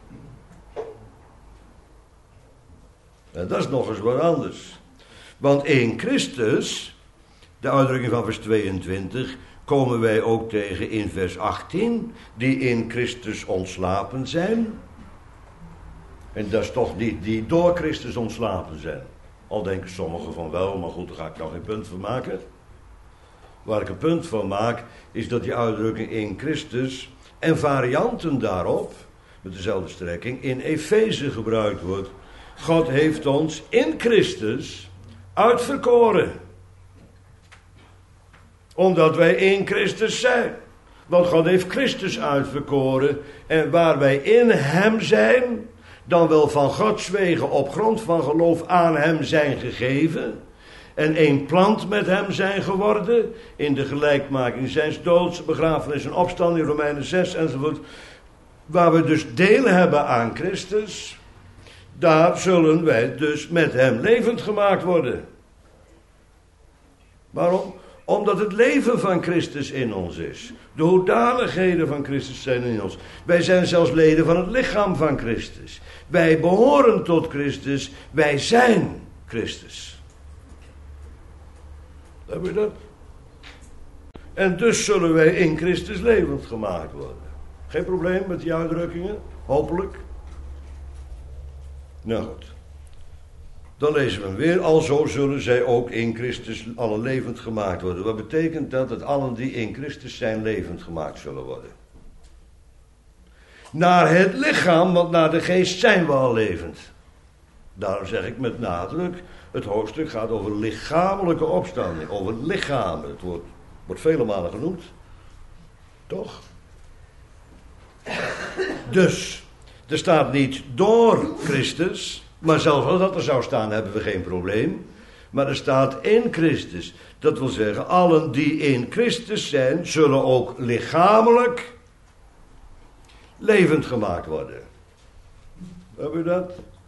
En dat is nog eens wat anders. Want in Christus... De uitdrukking van vers tweeëntwintig komen wij ook tegen in vers achttien, die in Christus ontslapen zijn. En dat is toch niet die door Christus ontslapen zijn. Al denken sommigen van wel, maar goed, daar ga ik nog geen punt van maken. Waar ik een punt van maak, is dat die uitdrukking in Christus en varianten daarop, met dezelfde strekking, in Efeze gebruikt wordt. God heeft ons in Christus uitverkoren. Omdat wij in Christus zijn. Want God heeft Christus uitverkoren. En waar wij in hem zijn, dan wel van Gods wegen op grond van geloof aan hem zijn gegeven. En één plant met hem zijn geworden. In de gelijkmaking zijns doods, begrafenis en opstanding, in Romeinen zes enzovoort. Waar we dus deel hebben aan Christus. Daar zullen wij dus met hem levend gemaakt worden. Waarom? Omdat het leven van Christus in ons is. De hoedanigheden van Christus zijn in ons. Wij zijn zelfs leden van het lichaam van Christus. Wij behoren tot Christus. Wij zijn Christus. Heb je dat? En dus zullen wij in Christus levend gemaakt worden. Geen probleem met die uitdrukkingen? Hopelijk. Nou goed. Dan lezen we hem weer. Alzo zullen zij ook in Christus allen levend gemaakt worden. Wat betekent dat? Dat allen die in Christus zijn levend gemaakt zullen worden. Naar het lichaam, want naar de geest zijn we al levend. Daarom zeg ik met nadruk, het hoofdstuk gaat over lichamelijke opstanding, over lichamen. Het wordt, wordt vele malen genoemd. Toch? Dus, er staat niet door Christus, maar zelfs als dat er zou staan, hebben we geen probleem. Maar er staat in Christus. Dat wil zeggen, allen die in Christus zijn, zullen ook lichamelijk levend gemaakt worden. Heb je dat?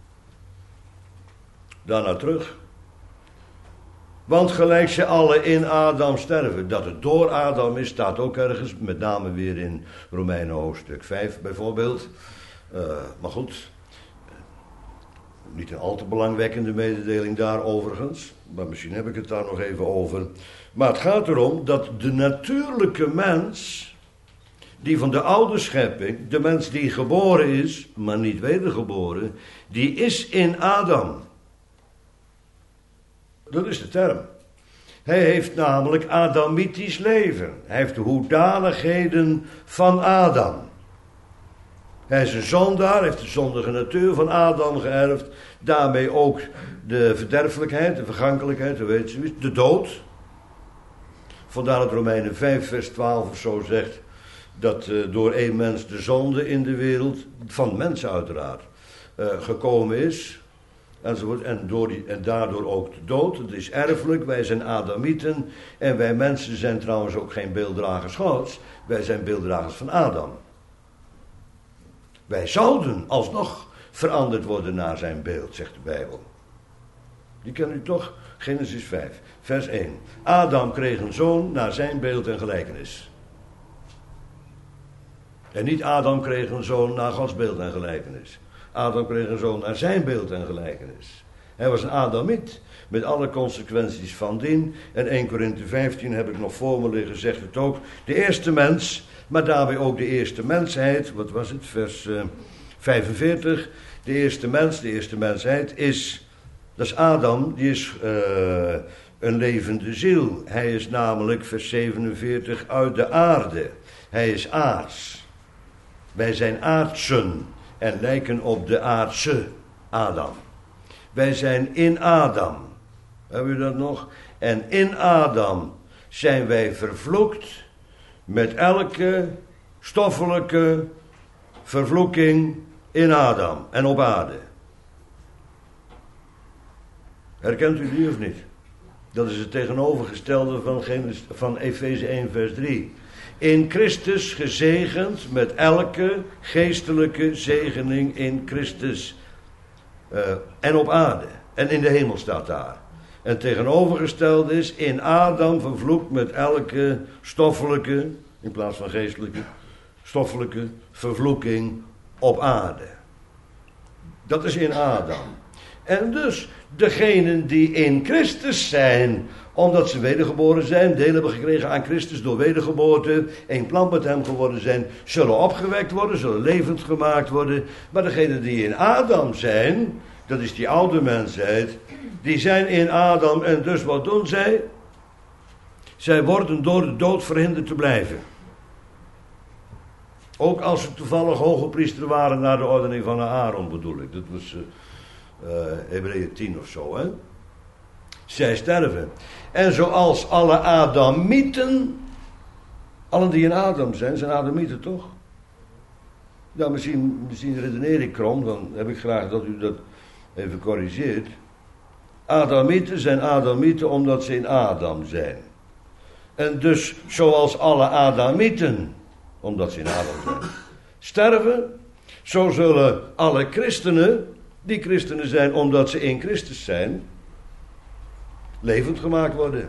Daarna terug. Want gelijk ze alle in Adam sterven. Dat het door Adam is, staat ook ergens. Met name weer in Romeinen hoofdstuk vijf bijvoorbeeld. Uh, maar goed. Niet een al te belangwekkende mededeling daar overigens. Maar misschien heb ik het daar nog even over. Maar het gaat erom dat de natuurlijke mens, die van de oude schepping, de mens die geboren is, maar niet wedergeboren, die is in Adam. Dat is de term. Hij heeft namelijk Adamitisch leven. Hij heeft de hoedanigheden van Adam. Hij is een zondaar, heeft de zondige natuur van Adam geërfd. Daarmee ook de verderfelijkheid, de vergankelijkheid, hoe weet je, de dood. Vandaar dat Romeinen vijf vers twaalf of zo zegt dat uh, door één mens de zonde in de wereld, van mensen uiteraard, uh, gekomen is. Enzovoort. En, door die, en daardoor ook de dood. Het is erfelijk, wij zijn Adamieten. En wij mensen zijn trouwens ook geen beelddragers Gods. Wij zijn beelddragers van Adam. Wij zouden alsnog veranderd worden naar zijn beeld, zegt de Bijbel. Die kent u toch? Genesis vijf, vers één. Adam kreeg een zoon naar zijn beeld en gelijkenis. En niet Adam kreeg een zoon naar Gods beeld en gelijkenis. Adam kreeg een zoon naar zijn beeld en gelijkenis. Hij was een Adamiet, met alle consequenties van dien. En eerste Korinthe vijftien heb ik nog voor me liggen, zegt het ook. De eerste mens, maar daarbij ook de eerste mensheid. Wat was het? Vers uh, vijfenveertig. De eerste mens, de eerste mensheid is, dat is Adam, die is uh, een levende ziel. Hij is namelijk, vers zevenenveertig, uit de aarde. Hij is aards. Wij zijn aardsen en lijken op de aardse Adam. Wij zijn in Adam. Hebben we dat nog? En in Adam zijn wij vervloekt met elke stoffelijke vervloeking in Adam en op aarde. Herkent u die of niet? Dat is het tegenovergestelde van, van Efeze één vers drie. In Christus gezegend met elke geestelijke zegening in Christus. Uh, en op aarde. En in de hemel staat daar. En tegenovergesteld is in Adam vervloekt met elke stoffelijke, in plaats van geestelijke, stoffelijke vervloeking op aarde. Dat is in Adam. En dus degenen die in Christus zijn, omdat ze wedergeboren zijn, deel hebben gekregen aan Christus door wedergeboorte, één plan met hem geworden zijn, zullen opgewekt worden, zullen levend gemaakt worden. Maar degenen die in Adam zijn, dat is die oude mensheid, die zijn in Adam en dus wat doen zij? Zij worden door de dood verhinderd te blijven. Ook als ze toevallig hoge priester waren naar de ordening van Aaron, bedoel ik. Dat was uh, uh, Hebreeën tien of zo, hè. Zij sterven. En zoals alle Adamieten, allen die in Adam zijn, zijn Adamieten toch? Ja, misschien, misschien redeneer ik krom, dan heb ik graag dat u dat even corrigeert. Adamieten zijn Adamieten omdat ze in Adam zijn. En dus zoals alle Adamieten, omdat ze in Adam zijn, sterven, zo zullen alle christenen, die christenen zijn omdat ze in Christus zijn, levend gemaakt worden.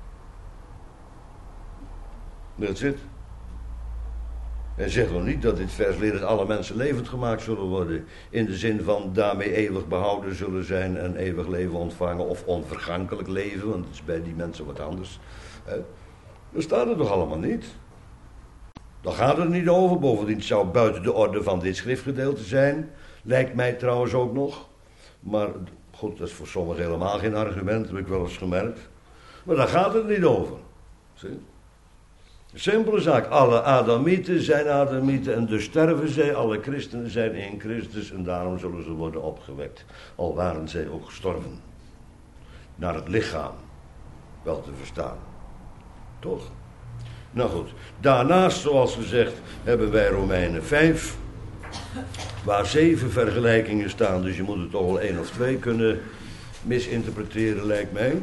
That's it. En zeg nog niet dat dit vers leert dat alle mensen levend gemaakt zullen worden. In de zin van daarmee eeuwig behouden zullen zijn en eeuwig leven ontvangen. Of onvergankelijk leven, want het is bij die mensen wat anders. Dat staat er toch allemaal niet. Daar gaat het niet over. Bovendien het zou buiten de orde van dit schriftgedeelte zijn. Lijkt mij trouwens ook nog. Maar goed, dat is voor sommigen helemaal geen argument, heb ik wel eens gemerkt. Maar daar gaat het niet over. Zie? Simpele zaak. Alle Adamieten zijn Adamieten en dus sterven zij. Alle christenen zijn in Christus en daarom zullen ze worden opgewekt. Al waren zij ook gestorven. Naar het lichaam. Wel te verstaan. Toch? Nou goed. Daarnaast, zoals gezegd, hebben wij Romeinen vijf. Waar zeven vergelijkingen staan. Dus je moet er toch wel één of twee kunnen misinterpreteren, lijkt mij.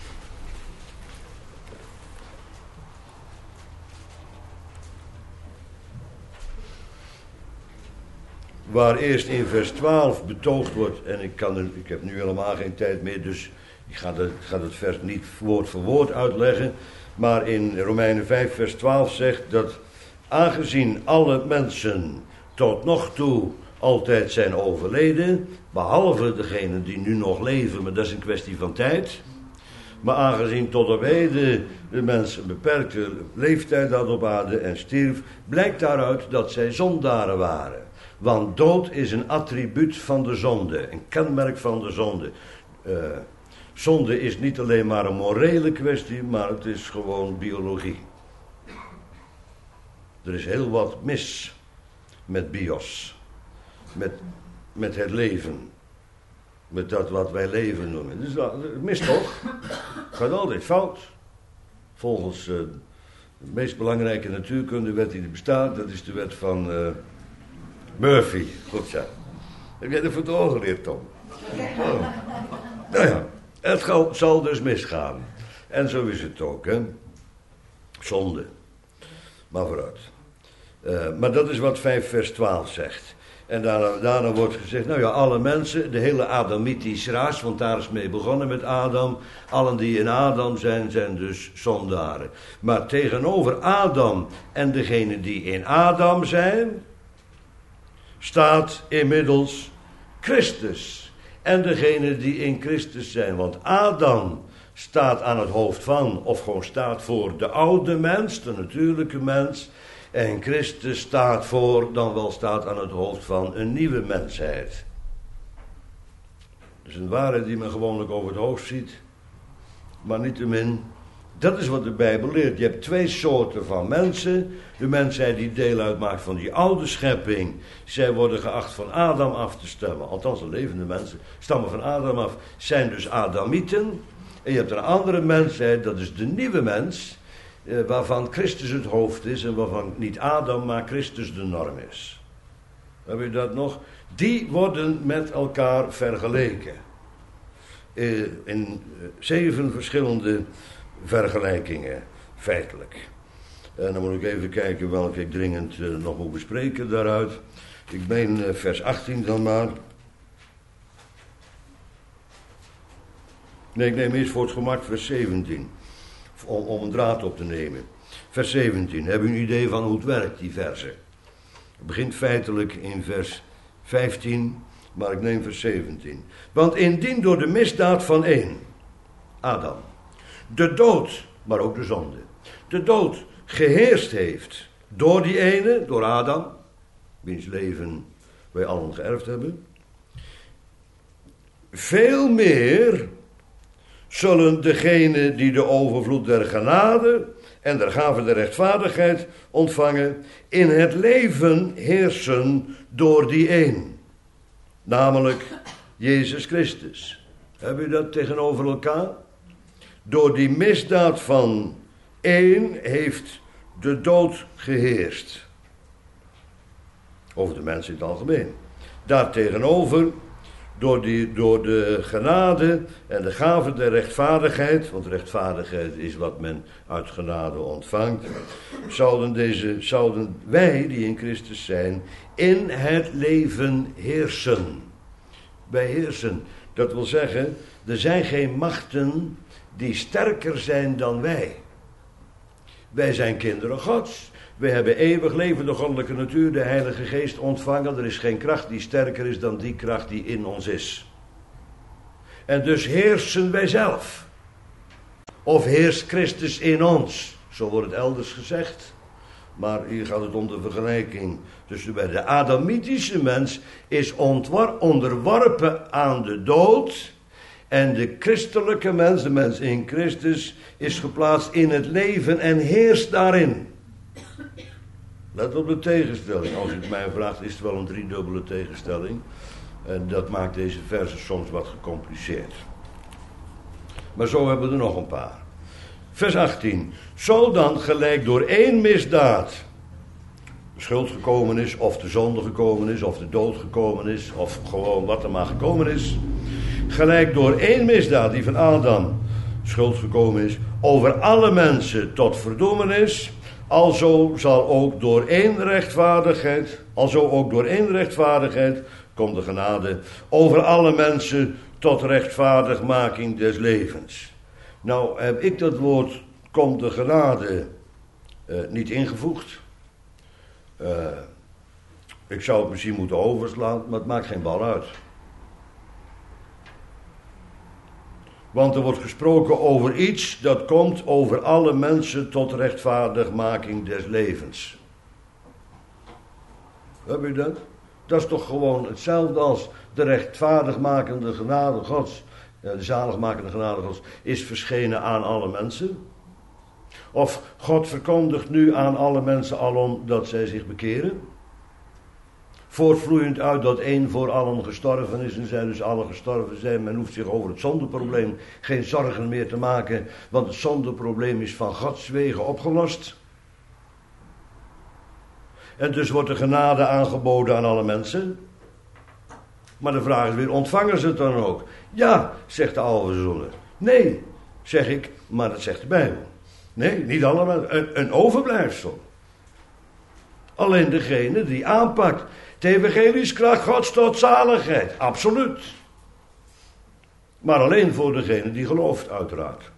Waar eerst in vers twaalf betoogd wordt, en ik, kan er, ik heb nu helemaal geen tijd meer, dus ik ga, de, ga het vers niet woord voor woord uitleggen. Maar in Romeinen vijf vers twaalf zegt dat aangezien alle mensen tot nog toe altijd zijn overleden, behalve degenen die nu nog leven, maar dat is een kwestie van tijd. Maar aangezien tot op heden de mens een beperkte leeftijd had op aarde en stierf, blijkt daaruit dat zij zondaren waren. Want dood is een attribuut van de zonde, een kenmerk van de zonde. Uh, zonde is niet alleen maar een morele kwestie, maar het is gewoon biologie. Er is heel wat mis met bios, met, met het leven, met dat wat wij leven noemen. Dus dat mis toch? Het gaat altijd fout. Volgens uh, de meest belangrijke natuurkundewet die er bestaat, dat is de wet van Uh, Murphy, goed zo. Heb jij er voor het ogen geleerd, Tom? Oh. Nou ja, het zal dus misgaan. En zo is het ook, hè. Zonde. Maar vooruit. Uh, maar dat is wat vijf vers twaalf zegt. En daarna, daarna wordt gezegd, nou ja, alle mensen, de hele Adamitische raas, want daar is mee begonnen met Adam. Allen die in Adam zijn, zijn dus zondaren. Maar tegenover Adam en degenen die in Adam zijn, staat inmiddels Christus. En degene die in Christus zijn. Want Adam staat aan het hoofd van, of gewoon staat voor de oude mens, de natuurlijke mens. En Christus staat voor, dan wel staat aan het hoofd van een nieuwe mensheid. Dus een waarheid die men gewoonlijk over het hoofd ziet. Maar niettemin, dat is wat de Bijbel leert. Je hebt twee soorten van mensen. De mensheid die deel uitmaakt van die oude schepping. Zij worden geacht van Adam af te stammen. Althans, de levende mensen stammen van Adam af. Zijn dus Adamieten. En je hebt een andere mensheid, dat is de nieuwe mens. Eh, waarvan Christus het hoofd is. En waarvan niet Adam, maar Christus de norm is. Heb je dat nog? Die worden met elkaar vergeleken. Eh, in uh, zeven verschillende vergelijkingen, feitelijk. En dan moet ik even kijken welke ik dringend uh, nog moet bespreken daaruit. Ik meen uh, vers achttien dan maar. Nee, ik neem eerst voor het gemak vers zeventien. Om, om een draad op te nemen. Vers zeventien. Heb je een idee van hoe het werkt, die verse? Het begint feitelijk in vers vijftien, maar ik neem vers zeventien. Want indien door de misdaad van één, Adam, de dood, maar ook de zonde, de dood geheerst heeft door die ene, door Adam, wiens leven wij allen geërfd hebben, veel meer zullen degenen die de overvloed der genade en der gave der rechtvaardigheid ontvangen, in het leven heersen door die een, namelijk Jezus Christus. Hebben u dat tegenover elkaar? Door die misdaad van één heeft de dood geheerst. Over de mensen in het algemeen. Daartegenover, door, die, door de genade en de gave der rechtvaardigheid, want rechtvaardigheid is wat men uit genade ontvangt, zouden, deze, zouden wij die in Christus zijn, in het leven heersen. Wij heersen. Dat wil zeggen, er zijn geen machten die sterker zijn dan wij. Wij zijn kinderen Gods. Wij hebben eeuwig leven, de goddelijke natuur, de Heilige Geest ontvangen. Er is geen kracht die sterker is dan die kracht die in ons is. En dus heersen wij zelf. Of heerst Christus in ons. Zo wordt het elders gezegd. Maar hier gaat het om de vergelijking. Dus de Adamitische mens is ontwar- onderworpen aan de dood. En de christelijke mens, de mens in Christus, is geplaatst in het leven en heerst daarin. Let op de tegenstelling. Als u het mij vraagt, is het wel een driedubbele tegenstelling. En dat maakt deze versen soms wat gecompliceerd. Maar zo hebben we er nog een paar. Vers achttien. Zo dan gelijk door één misdaad de schuld gekomen is, of de zonde gekomen is, of de dood gekomen is, of gewoon wat er maar gekomen is. Gelijk door één misdaad die van Adam schuld gekomen is, over alle mensen tot verdoemenis, alzo zal ook door één rechtvaardigheid, alzo ook door één rechtvaardigheid, komt de genade, over alle mensen tot rechtvaardigmaking des levens. Nou heb ik dat woord, komt de genade, uh, niet ingevoegd. Uh, ik zou het misschien moeten overslaan, maar het maakt geen bal uit. Want er wordt gesproken over iets dat komt over alle mensen tot rechtvaardigmaking des levens. Heb je dat? Dat is toch gewoon hetzelfde als de rechtvaardigmakende genade Gods. De zaligmakende genade Gods is verschenen aan alle mensen. Of God verkondigt nu aan alle mensen alom dat zij zich bekeren. Voortvloeiend uit dat één voor allen gestorven is en zij dus alle gestorven zijn. Men hoeft zich over het zondeprobleem geen zorgen meer te maken, want het zondeprobleem is van Gods wegen opgelost. En dus wordt de genade aangeboden aan alle mensen. Maar de vraag is weer, ontvangen ze het dan ook? Ja, zegt de alverzoener. Nee, zeg ik, maar dat zegt de Bijbel. Nee, niet allemaal. Een, een overblijfsel. Alleen degene die aanpakt. Het evangelie is kracht Gods tot zaligheid. Absoluut. Maar alleen voor degene die gelooft, uiteraard.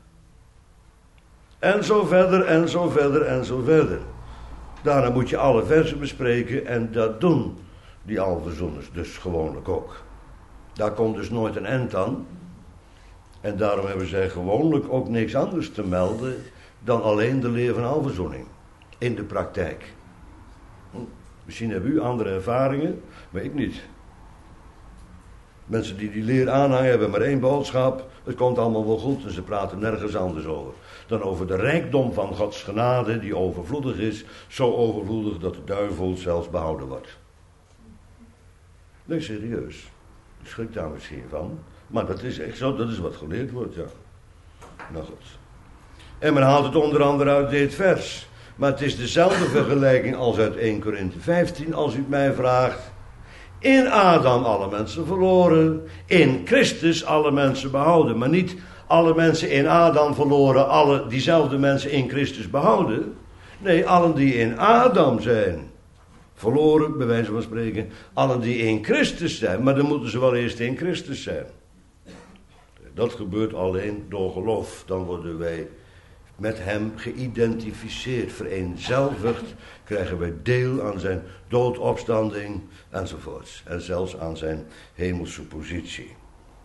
En zo verder, en zo verder, en zo verder. Daarna moet je alle versen bespreken en dat doen die alverzoeners dus gewoonlijk ook. Daar komt dus nooit een eind aan. En daarom hebben zij gewoonlijk ook niks anders te melden dan alleen de leer van alverzoening. In de praktijk. Misschien hebben u andere ervaringen, maar ik niet. Mensen die die leer aanhangen hebben maar één boodschap. Het komt allemaal wel goed en ze praten nergens anders over. Dan over de rijkdom van Gods genade die overvloedig is. Zo overvloedig dat de duivel zelfs behouden wordt. Nee, serieus. Ik schrik daar misschien van. Maar dat is echt zo, dat is wat geleerd wordt, ja. Nou goed. En men haalt het onder andere uit dit vers. Maar het is dezelfde vergelijking als uit eerste Korinthe vijftien, als u het mij vraagt. In Adam alle mensen verloren, in Christus alle mensen behouden. Maar niet alle mensen in Adam verloren, alle diezelfde mensen in Christus behouden. Nee, allen die in Adam zijn verloren, bij wijze van spreken. Allen die in Christus zijn, maar dan moeten ze wel eerst in Christus zijn. Dat gebeurt alleen door geloof. Dan worden wij met hem geïdentificeerd, vereenzelvigd, krijgen wij deel aan zijn doodopstanding enzovoorts. En zelfs aan zijn hemelse positie.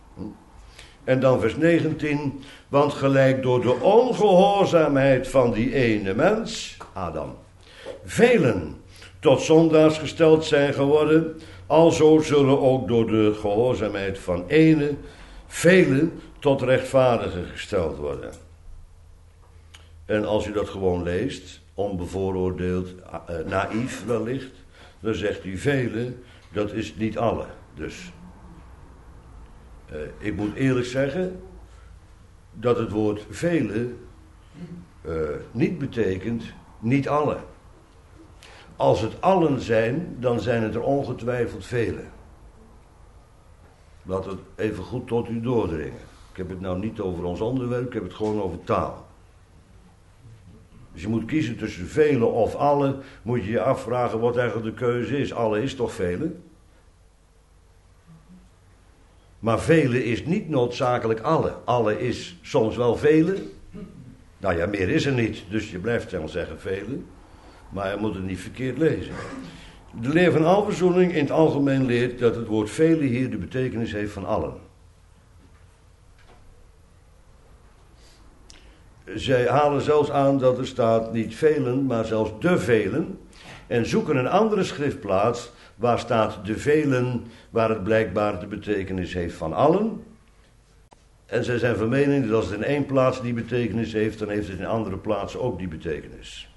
En dan vers negentien, want gelijk door de ongehoorzaamheid van die ene mens, Adam, velen tot zondaars gesteld zijn geworden, alzo zullen ook door de gehoorzaamheid van ene, velen tot rechtvaardigen gesteld worden. En als u dat gewoon leest, onbevooroordeeld, uh, naïef wellicht, dan zegt u velen, dat is niet alle. Dus uh, ik moet eerlijk zeggen dat het woord velen uh, niet betekent niet alle. Als het allen zijn, dan zijn het er ongetwijfeld velen. Laat het even goed tot u doordringen. Ik heb het nou niet over ons onderwerp, ik heb het gewoon over taal. Dus je moet kiezen tussen velen of alle, moet je je afvragen wat eigenlijk de keuze is. Alle is toch velen? Maar velen is niet noodzakelijk alle. Alle is soms wel velen. Nou ja, meer is er niet, dus je blijft dan zeggen velen. Maar je moet het niet verkeerd lezen. De leer van alverzoening in het algemeen leert dat het woord velen hier de betekenis heeft van allen. Zij halen zelfs aan dat er staat niet velen, maar zelfs de velen. En zoeken een andere schriftplaats waar staat de velen, waar het blijkbaar de betekenis heeft van allen. En zij zijn van mening dat als het in één plaats die betekenis heeft, dan heeft het in andere plaatsen ook die betekenis.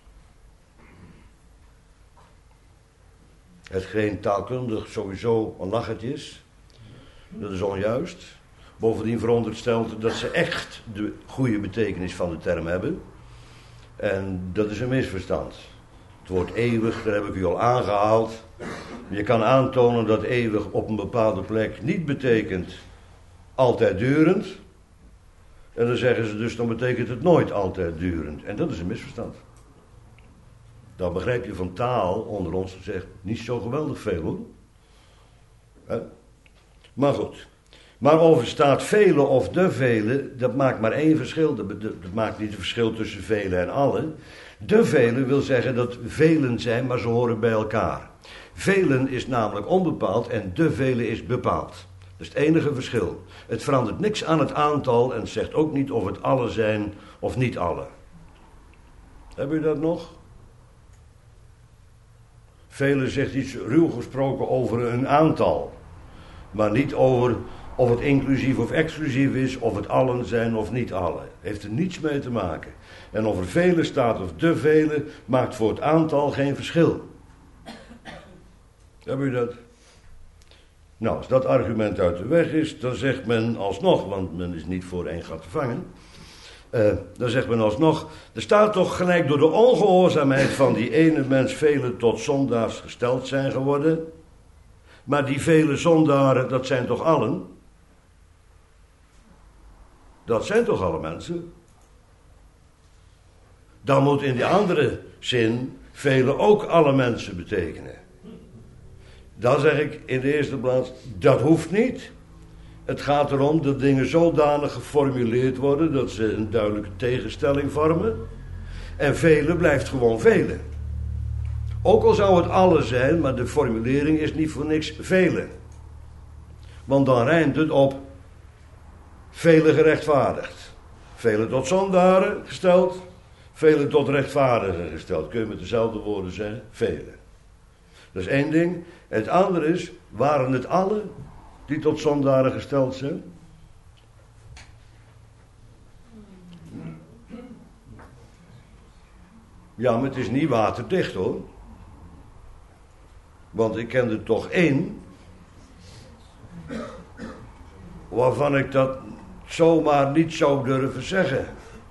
Hetgeen taalkundig sowieso een lachertje is, dat is onjuist. Bovendien veronderstelt dat ze echt de goede betekenis van de term hebben. En dat is een misverstand. Het woord eeuwig, daar heb ik u al aangehaald. Je kan aantonen dat eeuwig op een bepaalde plek niet betekent altijd durend. En dan zeggen ze dus, dan betekent het nooit altijd durend. En dat is een misverstand. Dan begrijp je van taal, onder ons gezegd, niet zo geweldig veel hoor. He? Maar goed. Maar over staat vele of de vele, dat maakt maar één verschil. Dat, dat maakt niet het verschil tussen vele en alle. De vele wil zeggen dat velen zijn, maar ze horen bij elkaar. Velen is namelijk onbepaald en de vele is bepaald. Dat is het enige verschil. Het verandert niks aan het aantal en het zegt ook niet of het alle zijn of niet alle. Hebben u dat nog? Velen zegt iets ruw gesproken over een aantal. Maar niet over of het inclusief of exclusief is, of het allen zijn of niet allen. Heeft er niets mee te maken. En of er velen staat of de velen, maakt voor het aantal geen verschil. Hebben u dat? Nou, als dat argument uit de weg is, dan zegt men alsnog, want men is niet voor één gat te vangen. Uh, dan zegt men alsnog, er staat toch gelijk door de ongehoorzaamheid van die ene mens velen tot zondaars gesteld zijn geworden. Maar die vele zondaren, dat zijn toch allen? Dat zijn toch alle mensen? Dan moet in die andere zin vele ook alle mensen betekenen. Dan zeg ik in de eerste plaats, dat hoeft niet. Het gaat erom dat dingen zodanig geformuleerd worden dat ze een duidelijke tegenstelling vormen. En vele blijft gewoon vele. Ook al zou het alle zijn, maar de formulering is niet voor niks vele. Want dan rijmt het op vele gerechtvaardigd. Vele tot zondaren gesteld, vele tot rechtvaardigen gesteld. Kun je met dezelfde woorden zeggen, vele. Dat is één ding. En het andere is, waren het alle die tot zondaren gesteld zijn? Ja, maar het is niet waterdicht hoor. Want ik ken er toch één waarvan ik dat zomaar niet zou durven zeggen.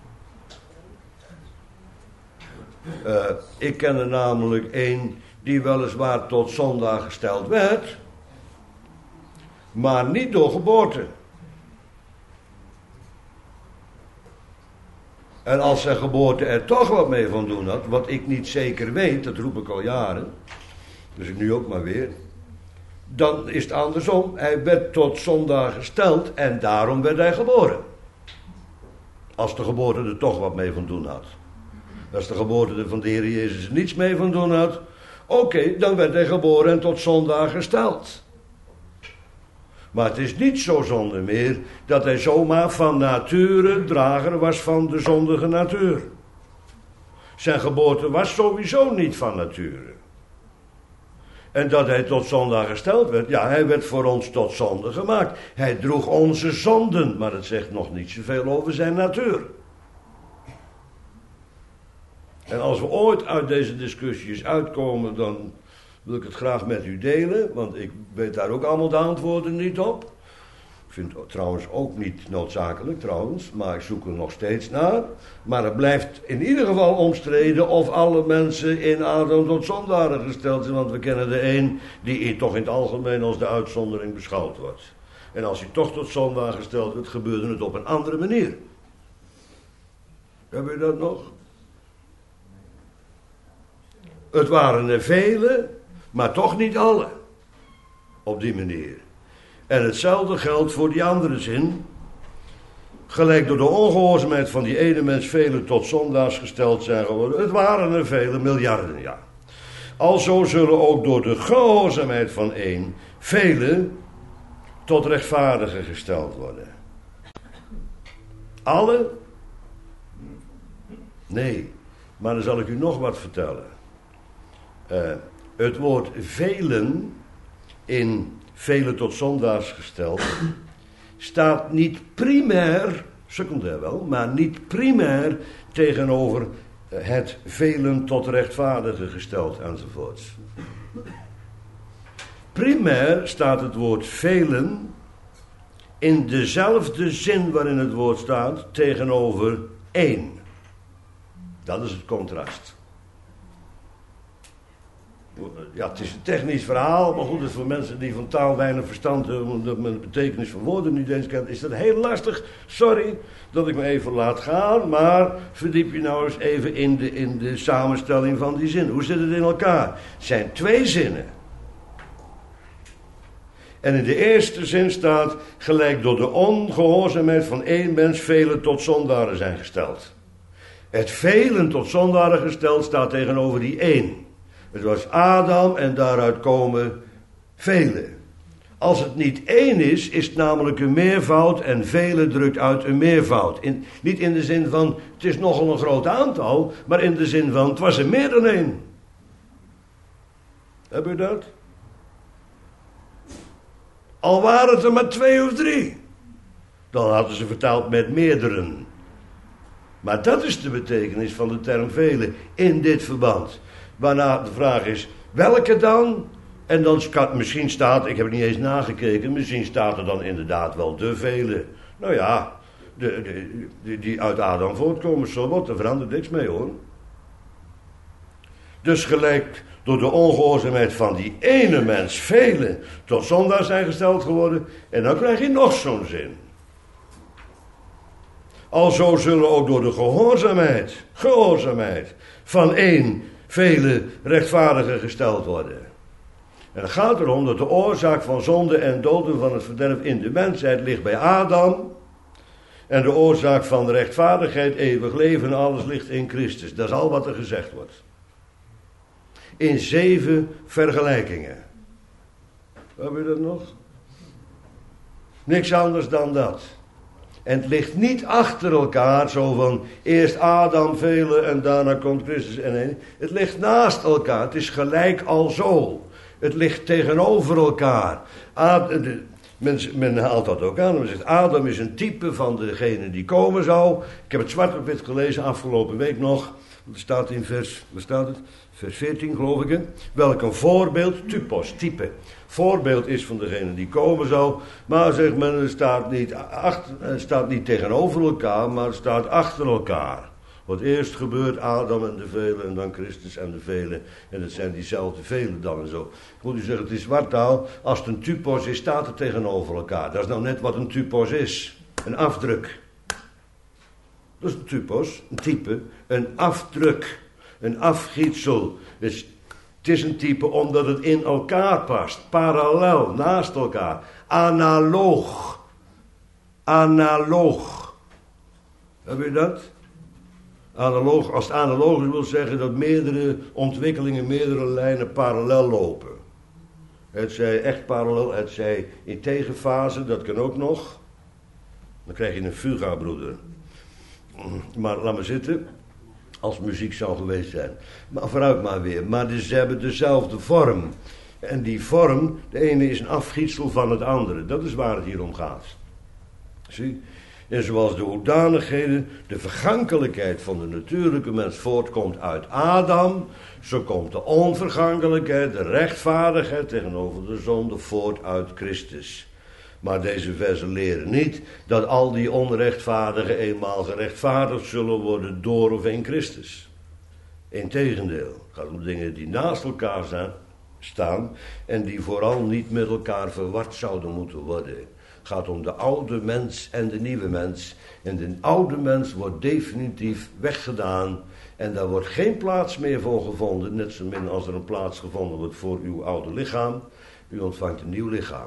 Uh, ik ken er namelijk één die weliswaar tot zondaar gesteld werd, maar niet door geboorte. En als zijn geboorte er toch wat mee van doen had, wat ik niet zeker weet, dat roep ik al jaren, dus ik nu ook maar weer, dan is het andersom. Hij werd tot zondaar gesteld en daarom werd hij geboren. Als de geboorte er toch wat mee van doen had. Als de geboorte er van de Heer Jezus niets mee van doen had, oké, okay, dan werd hij geboren en tot zondaar gesteld. Maar het is niet zo zonder meer dat hij zomaar van nature drager was van de zondige natuur. Zijn geboorte was sowieso niet van nature. En dat hij tot zondaar gesteld werd, ja, hij werd voor ons tot zonde gemaakt. Hij droeg onze zonden, maar het zegt nog niet zoveel over zijn natuur. En als we ooit uit deze discussies uitkomen, dan wil ik het graag met u delen, want ik weet daar ook allemaal de antwoorden niet op. Ik vind het trouwens ook niet noodzakelijk, trouwens, maar ik zoek er nog steeds naar. Maar het blijft in ieder geval omstreden of alle mensen in Adam tot zondaren gesteld zijn, want we kennen de een die toch in het algemeen als de uitzondering beschouwd wordt. En als hij toch tot zondaar gesteld wordt, gebeurde het op een andere manier. Hebben we dat nog? Het waren er vele, maar toch niet alle. Op die manier. En hetzelfde geldt voor die andere zin. Gelijk door de ongehoorzaamheid van die ene mens vele tot zondaars gesteld zijn geworden. Het waren er vele, miljarden, ja. Alzo zullen ook door de gehoorzaamheid van één vele tot rechtvaardigen gesteld worden. Alle? Nee, maar dan zal ik u nog wat vertellen. Uh, het woord velen in vele tot zondaars gesteld staat niet primair, secundair wel, maar niet primair tegenover het velen tot rechtvaardigen gesteld enzovoorts. Primair staat het woord velen in dezelfde zin waarin het woord staat tegenover één. Dat is het contrast. Ja, het is een technisch verhaal, maar goed, dus voor mensen die van taal weinig verstand hebben, omdat men de betekenis van woorden niet eens kent, is dat heel lastig. Sorry dat ik me even laat gaan, maar verdiep je nou eens even in de, in de samenstelling van die zin. Hoe zit het in elkaar? Het zijn twee zinnen. En in de eerste zin staat, gelijk door de ongehoorzaamheid van één mens velen tot zondaren zijn gesteld. Het velen tot zondaren gesteld staat tegenover die één. Het was Adam en daaruit komen velen. Als het niet één is, is het namelijk een meervoud en velen drukt uit een meervoud. In, niet in de zin van, het is nogal een groot aantal, maar in de zin van, het was er meer dan één. Heb je dat? Al waren het er maar twee of drie. Dan hadden ze vertaald met meerderen. Maar dat is de betekenis van de term velen in dit verband. Waarna de vraag is, welke dan? En dan misschien staat, ik heb het niet eens nagekeken, misschien staat er dan inderdaad wel de velen. Nou ja, de, de, de, die uit Adam voortkomen, zo wordt er verandert niks mee hoor. Dus gelijk door de ongehoorzaamheid van die ene mens velen tot zondaar zijn gesteld geworden. En dan krijg je nog zo'n zin. Alzo zullen ook door de gehoorzaamheid, gehoorzaamheid van één vele rechtvaardigen gesteld worden. En het gaat erom dat de oorzaak van zonde en doden van het verderf in de mensheid ligt bij Adam. En de oorzaak van de rechtvaardigheid, eeuwig leven, alles ligt in Christus. Dat is al wat er gezegd wordt. In zeven vergelijkingen. Heb je dat nog? Niks anders dan dat. En het ligt niet achter elkaar, zo van eerst Adam, velen en daarna komt Christus. En een. Het ligt naast elkaar, het is gelijk al zo. Het ligt tegenover elkaar. Ad, de, men, men haalt dat ook aan. Men zegt, Adam is een type van degene die komen zou. Ik heb het zwart op wit gelezen afgelopen week nog. Het staat in vers, waar staat het? Vers veertien geloof ik. Welk een voorbeeld, typos, type. Voorbeeld is van degene die komen zou. Maar zegt men, het staat niet, achter, het staat niet tegenover elkaar, maar het staat achter elkaar. Wat eerst gebeurt, Adam en de velen en dan Christus en de velen. En het zijn diezelfde velen dan en zo. Ik moet u zeggen, het is wartaal. Als het een typos is, staat het tegenover elkaar. Dat is nou net wat een typos is. Een afdruk. Dat is een typos, een type, een afdruk, een afgietsel. Dus het is een type omdat het in elkaar past, parallel, naast elkaar, analoog, analoog. Heb je dat? Analoog, als het analoog is, wil zeggen dat meerdere ontwikkelingen, meerdere lijnen parallel lopen. Het zij echt parallel, het zij in tegenfase, dat kan ook nog. Dan krijg je een fuga, broeder. Maar laat maar zitten, als muziek zou geweest zijn. Maar vooruit maar weer. Maar dus, ze hebben dezelfde vorm. En die vorm, de ene is een afgietsel van het andere. Dat is waar het hier om gaat. Zie? En zoals de hoedanigheden, de vergankelijkheid van de natuurlijke mens voortkomt uit Adam, zo komt de onvergankelijkheid, de rechtvaardigheid tegenover de zonde voort uit Christus. Maar deze versen leren niet dat al die onrechtvaardigen eenmaal gerechtvaardigd zullen worden door of in Christus. Integendeel, het gaat om dingen die naast elkaar zijn, staan en die vooral niet met elkaar verward zouden moeten worden. Het gaat om de oude mens en de nieuwe mens. En de oude mens wordt definitief weggedaan en daar wordt geen plaats meer voor gevonden, net zo min als er een plaats gevonden wordt voor uw oude lichaam. U ontvangt een nieuw lichaam.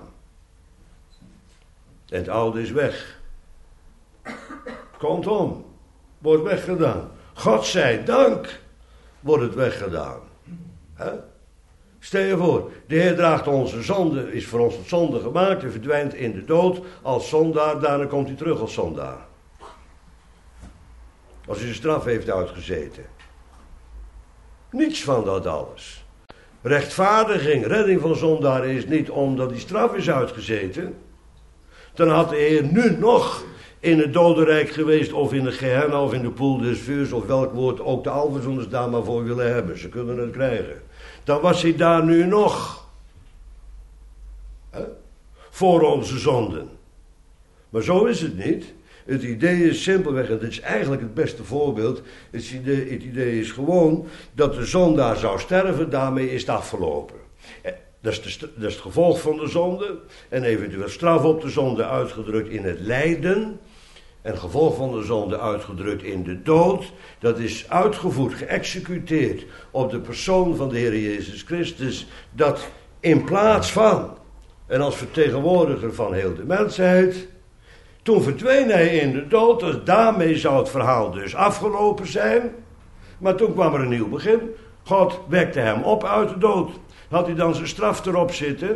En het oude is weg. Komt om. Wordt weggedaan. God zij dank wordt het weggedaan. He? Stel je voor, de Heer draagt onze zonde, is voor ons tot zonde gemaakt. Hij verdwijnt in de dood als zondaar. Daarna komt hij terug als zondaar. Als hij zijn straf heeft uitgezeten. Niets van dat alles. Rechtvaardiging, redding van zondaar is niet omdat die straf is uitgezeten. Dan had de Heer nu nog in het dodenrijk geweest, of in de Gehenna, of in de poel des vuurs, of welk woord ook de alfazonders daar maar voor willen hebben. Ze kunnen het krijgen. Dan was hij daar nu nog. He? Voor onze zonden. Maar zo is het niet. Het idee is simpelweg, en dit is eigenlijk het beste voorbeeld, het idee, het idee is gewoon dat de zondaar zou sterven, daarmee is het afgelopen. Dat is, de, dat is het gevolg van de zonde, en eventueel straf op de zonde uitgedrukt in het lijden, en gevolg van de zonde uitgedrukt in de dood. Dat is uitgevoerd, geëxecuteerd op de persoon van de Heer Jezus Christus, dat in plaats van, en als vertegenwoordiger van heel de mensheid, toen verdween hij in de dood, dus daarmee zou het verhaal dus afgelopen zijn. Maar toen kwam er een nieuw begin. God wekte hem op uit de dood. Had hij dan zijn straf erop zitten?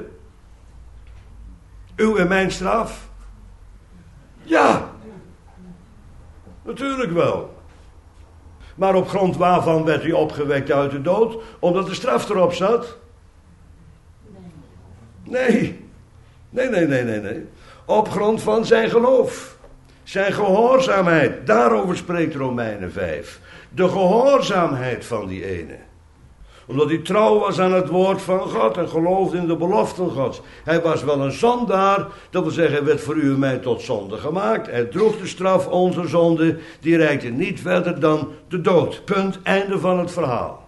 Uw en mijn straf? Ja, natuurlijk wel. Maar op grond waarvan werd hij opgewekt uit de dood? Omdat de straf erop zat? Nee. Nee, nee, nee, nee, nee. Op grond van zijn geloof. Zijn gehoorzaamheid. Daarover spreekt Romeinen vijf. De gehoorzaamheid van die ene. Omdat hij trouw was aan het woord van God en geloofde in de beloften Gods. Hij was wel een zondaar, dat wil zeggen, hij werd voor u en mij tot zonde gemaakt. Hij droeg de straf onze zonde, die reikte niet verder dan de dood. Punt, einde van het verhaal.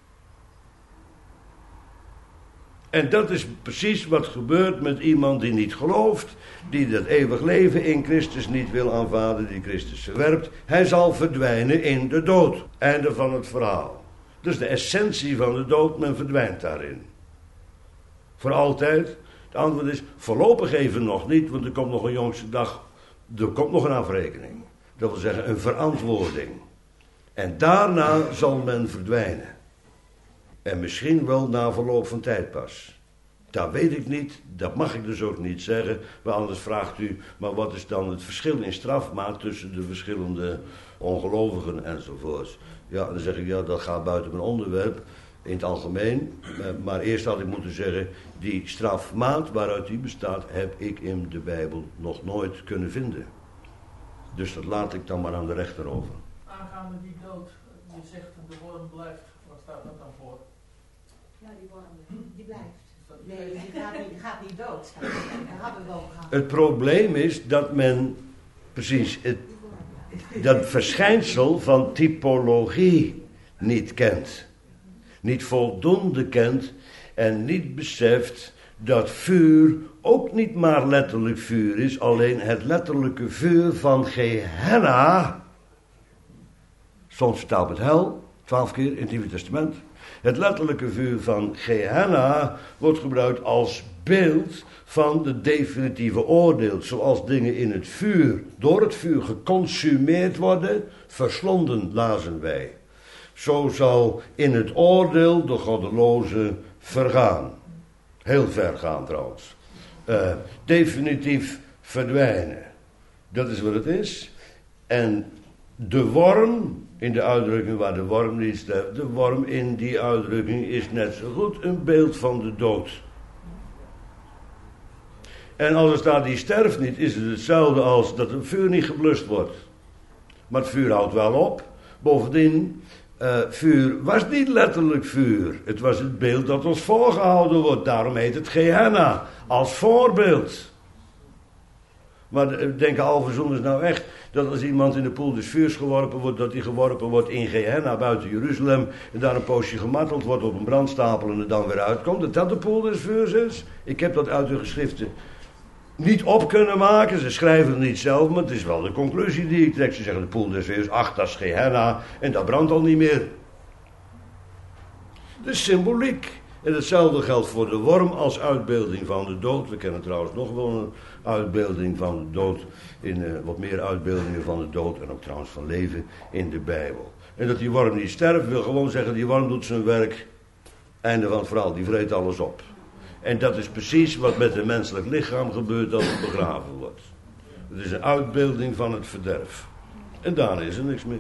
En dat is precies wat gebeurt met iemand die niet gelooft, die dat eeuwig leven in Christus niet wil aanvaarden, die Christus verwerpt. Hij zal verdwijnen in de dood. Einde van het verhaal. Dus de essentie van de dood, men verdwijnt daarin. Voor altijd. Het antwoord is, voorlopig even nog niet, want er komt nog een jongste dag, er komt nog een afrekening. Dat wil zeggen, een verantwoording. En daarna zal men verdwijnen. En misschien wel na verloop van tijd pas. Dat weet ik niet, dat mag ik dus ook niet zeggen. Maar anders vraagt u, maar wat is dan het verschil in strafmaat tussen de verschillende ongelovigen enzovoorts. Ja, dan zeg ik, ja, dat gaat buiten mijn onderwerp in het algemeen. Maar eerst had ik moeten zeggen, die strafmaat waaruit die bestaat, heb ik in de Bijbel nog nooit kunnen vinden. Dus dat laat ik dan maar aan de rechter over. Aangaande die dood, je zegt de worm blijft, wat staat dat dan voor? Ja, die worm, die blijft. Nee, die gaat niet, die gaat niet dood. Daar hadden we het over gehad. Het probleem is dat men, precies, het, dat verschijnsel van typologie niet kent. Niet voldoende kent en niet beseft dat vuur ook niet maar letterlijk vuur is, alleen het letterlijke vuur van Gehenna, soms vertaald met hel, twaalf keer in het Nieuwe Testament. Het letterlijke vuur van Gehenna wordt gebruikt als beeld van de definitieve oordeel. Zoals dingen in het vuur, door het vuur geconsumeerd worden, verslonden lazen wij. Zo zal in het oordeel de goddeloze vergaan. Heel ver gaan trouwens. Uh, definitief verdwijnen. Dat is wat het is. En de worm, in de uitdrukking waar de worm niet sterft, de worm in die uitdrukking is net zo goed een beeld van de dood. En als er staat die sterft niet, is het hetzelfde als dat het vuur niet geblust wordt. Maar het vuur houdt wel op. Bovendien, uh, vuur was niet letterlijk vuur. Het was het beeld dat ons voorgehouden wordt. Daarom heet het Gehenna, als voorbeeld. Maar denken alverzoeners nou echt dat als iemand in de poel des vuurs geworpen wordt, dat hij geworpen wordt in Gehenna buiten Jeruzalem en daar een poosje gemarteld wordt op een brandstapel en er dan weer uitkomt, dat dat de poel des vuurs is? Ik heb dat uit de geschriften niet op kunnen maken, ze schrijven het niet zelf, maar het is wel de conclusie die ik trek. Ze zeggen de poel des vuurs, ach, dat is Gehenna en dat brandt al niet meer. De symboliek. En hetzelfde geldt voor de worm als uitbeelding van de dood. We kennen trouwens nog wel een uitbeelding van de dood, in uh, wat meer uitbeeldingen van de dood en ook trouwens van leven in de Bijbel. En dat die worm niet sterft wil gewoon zeggen, die worm doet zijn werk, einde van het verhaal, die vreet alles op. En dat is precies wat met een menselijk lichaam gebeurt als het begraven wordt. Het is een uitbeelding van het verderf. En daar is er niks meer.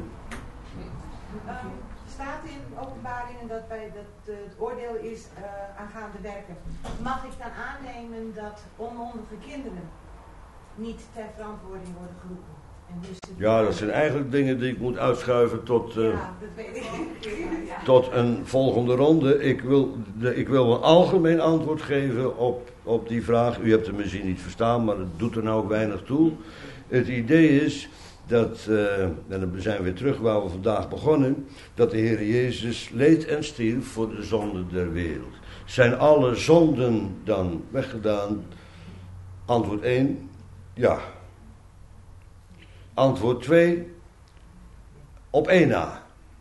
Er staat in Openbaringen dat bij dat, uh, het oordeel is uh, aangaande werken. Mag ik dan aannemen dat onmondige kinderen niet ter verantwoording worden geroepen. En dus het... Ja, dat zijn eigenlijk dingen die ik moet uitschuiven tot, uh, ja, dat weet ik. Ja. tot een volgende ronde. Ik wil, de, ik wil een algemeen antwoord geven op, op die vraag. U hebt het misschien niet verstaan, maar het doet er nou ook weinig toe. Het idee is dat, uh, en dan zijn we weer terug waar we vandaag begonnen, dat de Heer Jezus leed en stierf voor de zonde der wereld. Zijn alle zonden dan weggedaan? Antwoord één, ja. Antwoord twee, op één na.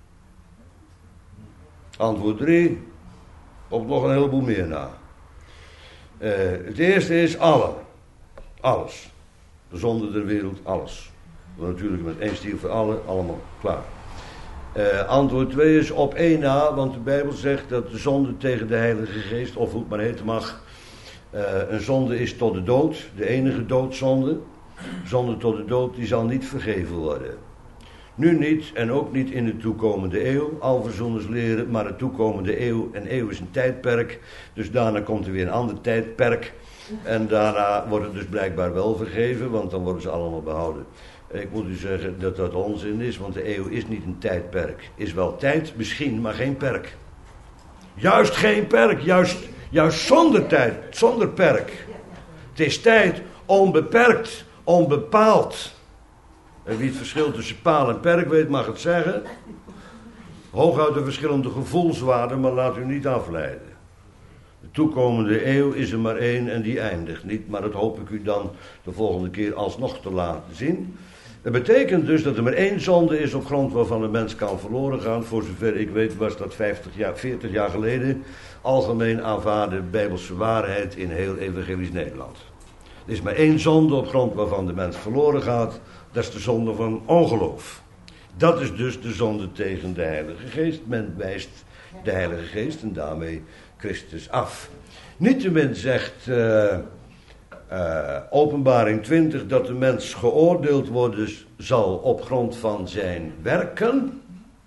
Antwoord drie, op nog een heleboel meer na. Uh, het eerste is alle. Alles. De zonde der wereld, alles. Maar natuurlijk met één stier voor alle, allemaal klaar. Uh, antwoord twee is op één na, want de Bijbel zegt dat de zonde tegen de Heilige Geest, of hoe het maar heten mag, uh, een zonde is tot de dood, de enige doodzonde. Zonde tot de dood, die zal niet vergeven worden. Nu niet en ook niet in de toekomende eeuw. Alverzoeners leren, maar de toekomende eeuw, een eeuw is een tijdperk, dus daarna komt er weer een ander tijdperk. En daarna wordt het dus blijkbaar wel vergeven, want dan worden ze allemaal behouden. Ik moet u zeggen dat dat onzin is, want de eeuw is niet een tijdperk. Is wel tijd, misschien, maar geen perk. Juist geen perk, juist, juist zonder tijd, zonder perk. Het is tijd onbeperkt, onbepaald. En wie het verschil tussen paal en perk weet, mag het zeggen. Hooguit de verschillende gevoelswaarden, maar laat u niet afleiden. De toekomende eeuw is er maar één en die eindigt niet. Maar dat hoop ik u dan de volgende keer alsnog te laten zien. Dat betekent dus dat er maar één zonde is op grond waarvan een mens kan verloren gaan. Voor zover ik weet was dat vijftig jaar, veertig jaar geleden algemeen aanvaarde bijbelse waarheid in heel evangelisch Nederland. Er is maar één zonde op grond waarvan de mens verloren gaat. Dat is de zonde van ongeloof. Dat is dus de zonde tegen de Heilige Geest. Men wijst de Heilige Geest en daarmee Christus af. Niettemin zegt uh, uh, Openbaring twintig dat de mens geoordeeld worden zal op grond van zijn werken.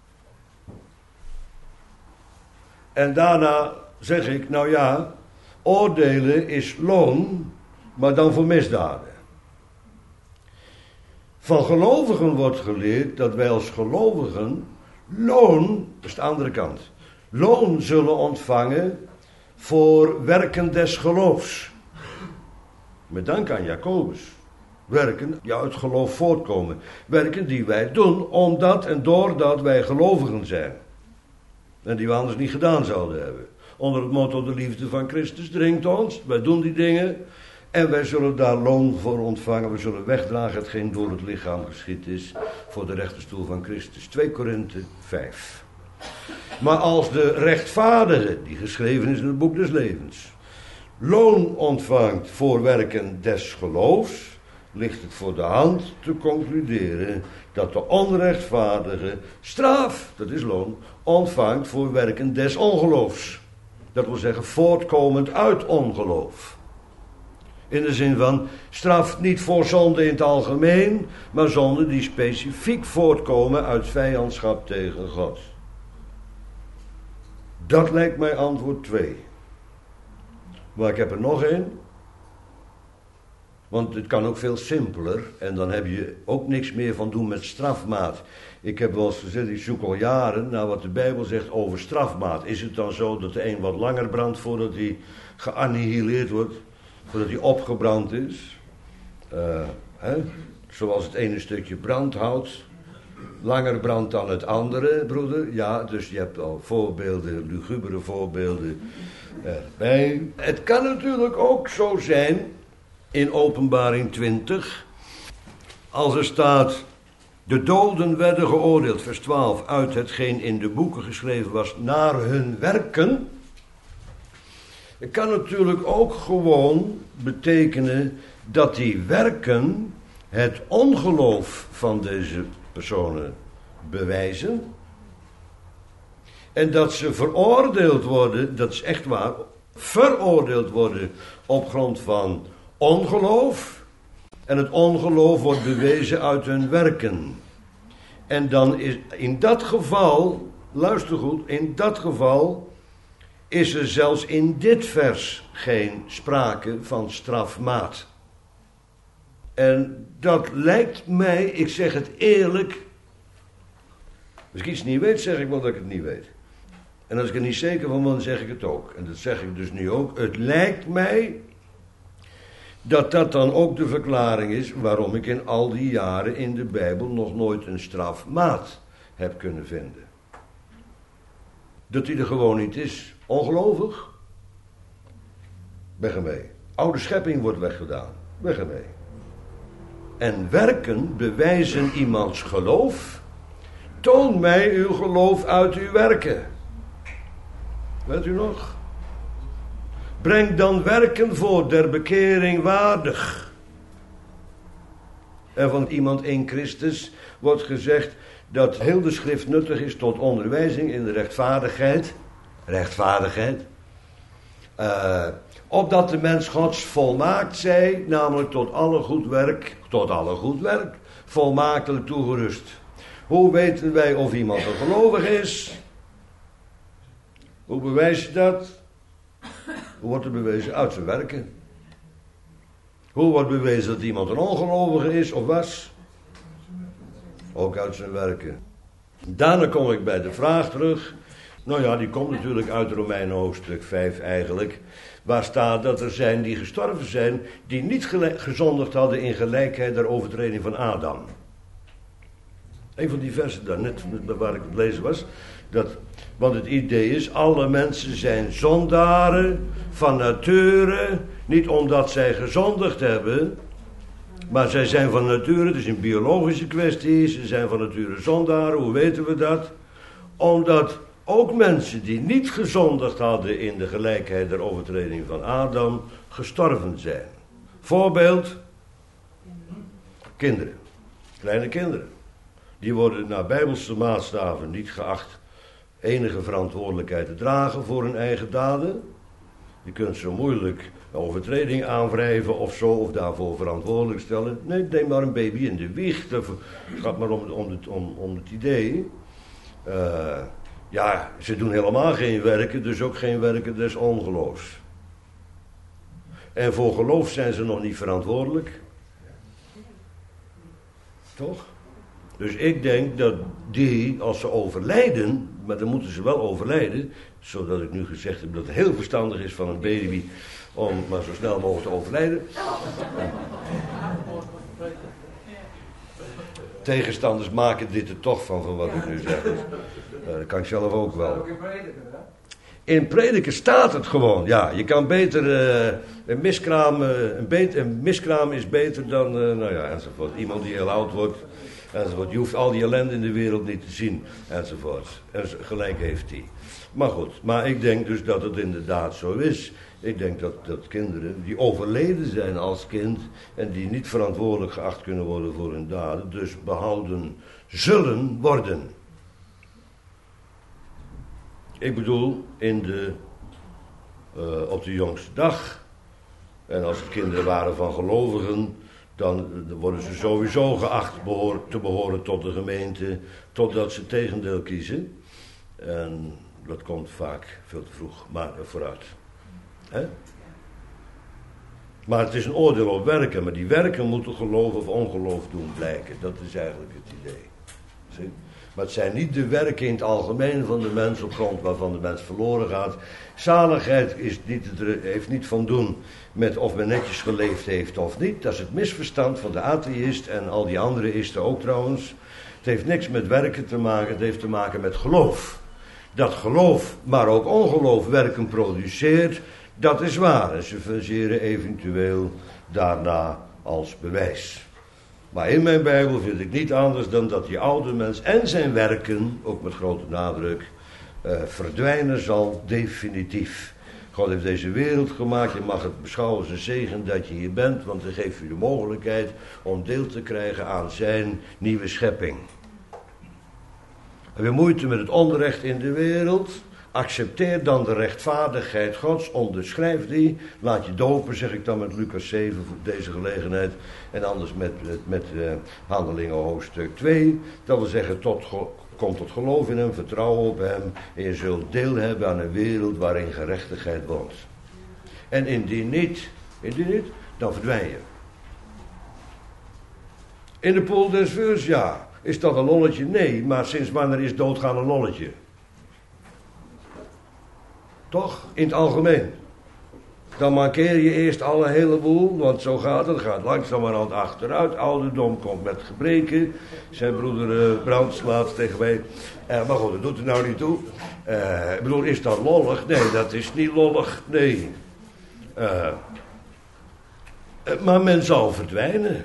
En daarna zeg ik, nou ja, oordelen is loon, maar dan voor misdaden. Van gelovigen wordt geleerd dat wij als gelovigen loon, dat is de andere kant, loon zullen ontvangen voor werken des geloofs. Met dank aan Jacobus. Werken die uit geloof voortkomen. Werken die wij doen omdat en doordat wij gelovigen zijn. En die we anders niet gedaan zouden hebben. Onder het motto de liefde van Christus dringt ons. Wij doen die dingen. En wij zullen daar loon voor ontvangen. We zullen wegdragen hetgeen door het lichaam geschied is. Voor de rechterstoel van Christus. twee Korinthe vijf. Maar als de rechtvaardige, die geschreven is in het boek des levens, loon ontvangt voor werken des geloofs, ligt het voor de hand te concluderen dat de onrechtvaardige straf, dat is loon, ontvangt voor werken des ongeloofs. Dat wil zeggen voortkomend uit ongeloof. In de zin van straf niet voor zonde in het algemeen, maar zonden die specifiek voortkomen uit vijandschap tegen God. Dat lijkt mij antwoord twee. Maar ik heb er nog één. Want het kan ook veel simpeler. En dan heb je ook niks meer van doen met strafmaat. Ik heb wel eens gezegd, ik zoek al jaren naar wat de Bijbel zegt over strafmaat. Is het dan zo dat de een wat langer brandt voordat hij geannihileerd wordt? Voordat hij opgebrand is? Uh, hè? Zoals het ene stukje brandhout langer brandt dan het andere, broeder. Ja, dus je hebt al voorbeelden, lugubere voorbeelden erbij. Het kan natuurlijk ook zo zijn, in Openbaring twintig, als er staat, de doden werden geoordeeld, vers twaalf, uit hetgeen in de boeken geschreven was, naar hun werken. Het kan natuurlijk ook gewoon betekenen dat die werken het ongeloof van deze personen bewijzen. En dat ze veroordeeld worden, dat is echt waar, veroordeeld worden op grond van ongeloof. En het ongeloof wordt bewezen uit hun werken. En dan is in dat geval, luister goed, in dat geval is er zelfs in dit vers geen sprake van strafmaat. En dat lijkt mij, ik zeg het eerlijk. Als ik iets niet weet, zeg ik wel dat ik het niet weet. En als ik er niet zeker van ben, dan zeg ik het ook. En dat zeg ik dus nu ook. Het lijkt mij dat dat dan ook de verklaring is waarom ik in al die jaren in de Bijbel nog nooit een strafmaat heb kunnen vinden. Dat die er gewoon niet is. Ongelovig? Weg ermee. Oude schepping wordt weggedaan. Weg ermee. En werken bewijzen iemands geloof. Toon mij uw geloof uit uw werken. Weet u nog? Breng dan werken voor der bekering waardig. En van iemand in Christus wordt gezegd dat heel de schrift nuttig is tot onderwijzing in de rechtvaardigheid. Rechtvaardigheid. Uh, opdat de mens Gods volmaakt zij, namelijk tot alle goed werk, tot alle goed werk, volmaaktelijk toegerust. Hoe weten wij of iemand een gelovig is? Hoe bewijs je dat? Hoe wordt er bewezen? Uit zijn werken. Hoe wordt bewezen dat iemand een ongelovige is of was? Ook uit zijn werken. Daarna kom ik bij de vraag terug. Nou ja, die komt natuurlijk uit Romeinen hoofdstuk vijf eigenlijk. Waar staat dat er zijn die gestorven zijn, die niet gele- gezondigd hadden in gelijkheid der overtreding van Adam. Een van die versen daar net waar ik het lezen was. Dat, want het idee is, alle mensen zijn zondaren van nature. Niet omdat zij gezondigd hebben. Maar zij zijn van nature, het is een biologische kwestie. Ze zijn van nature zondaren, hoe weten we dat? Omdat ook mensen die niet gezondigd hadden in de gelijkheid der overtreding van Adam, gestorven zijn. Voorbeeld, kinderen, kleine kinderen. Die worden naar bijbelse maatstaven niet geacht enige verantwoordelijkheid te dragen voor hun eigen daden. Je kunt zo moeilijk een overtreding aanwrijven of zo, of daarvoor verantwoordelijk stellen. Nee, neem maar een baby in de wieg. Het gaat maar om, om, het, om, om het idee. Uh, ja, ze doen helemaal geen werken, dus ook geen werken des ongeloofs. En voor geloof zijn ze nog niet verantwoordelijk. Toch? Dus ik denk dat die, als ze overlijden, maar dan moeten ze wel overlijden, zodat ik nu gezegd heb dat het heel verstandig is van een baby om maar zo snel mogelijk te overlijden. Tegenstanders maken dit er toch van, van wat ik nu zeg. Dus, uh, dat kan ik zelf ook wel. In Prediker staat het gewoon. Ja, je kan beter uh, een miskraam, uh, een, beter, een miskraam is beter dan, uh, nou ja, enzovoort. Iemand die heel oud wordt, enzovoort. Je hoeft al die ellende in de wereld niet te zien, enzovoort. En gelijk heeft hij. Maar goed, maar ik denk dus dat het inderdaad zo is. Ik denk dat, dat kinderen die overleden zijn als kind en die niet verantwoordelijk geacht kunnen worden voor hun daden, dus behouden zullen worden. Ik bedoel, in de, uh, op de jongste dag. En als het kinderen waren van gelovigen, dan worden ze sowieso geacht behoor, te behoren tot de gemeente, totdat ze tegendeel kiezen. En dat komt vaak veel te vroeg, maar vooruit. He? Maar het is een oordeel op werken, maar die werken moeten geloof of ongeloof doen blijken. Dat is eigenlijk het idee. Zie? Maar het zijn niet de werken in het algemeen van de mens op grond waarvan de mens verloren gaat. Zaligheid is niet het, heeft niet van doen met of men netjes geleefd heeft of niet. Dat is het misverstand van de atheïst en al die andere isten ook trouwens. Het heeft niks met werken te maken, het heeft te maken met geloof. Dat geloof, maar ook ongeloof werken produceert, dat is waar. En ze fungeren eventueel daarna als bewijs. Maar in mijn Bijbel vind ik niet anders dan dat die oude mens en zijn werken, ook met grote nadruk, uh, verdwijnen zal definitief. God heeft deze wereld gemaakt, je mag het beschouwen als een zegen dat je hier bent, want hij geeft je de mogelijkheid om deel te krijgen aan zijn nieuwe schepping. Heb je moeite met het onrecht in de wereld? Accepteer dan de rechtvaardigheid Gods, onderschrijf die. Laat je dopen, zeg ik dan met Lucas zeven voor deze gelegenheid. En anders met, met, met uh, Handelingen hoofdstuk twee. Dat wil zeggen, tot, kom tot geloof in hem, vertrouw op hem. En je zult deel hebben aan een wereld waarin gerechtigheid woont. En indien niet, indien niet, dan verdwijn je. In de poel des vuurs, ja. Is dat een lolletje? Nee, maar sinds wanneer is doodgaan een lolletje? Toch? In het algemeen. Dan markeer je eerst al een heleboel, want zo gaat het. Het gaat langzamerhand achteruit. Ouderdom komt met gebreken. Zijn broeder uh, Brands laatst tegen mij. Uh, maar goed, dat doet er nou niet toe. Uh, ik bedoel, is dat lollig? Nee, dat is niet lollig. Nee. Uh, uh, maar men zal verdwijnen.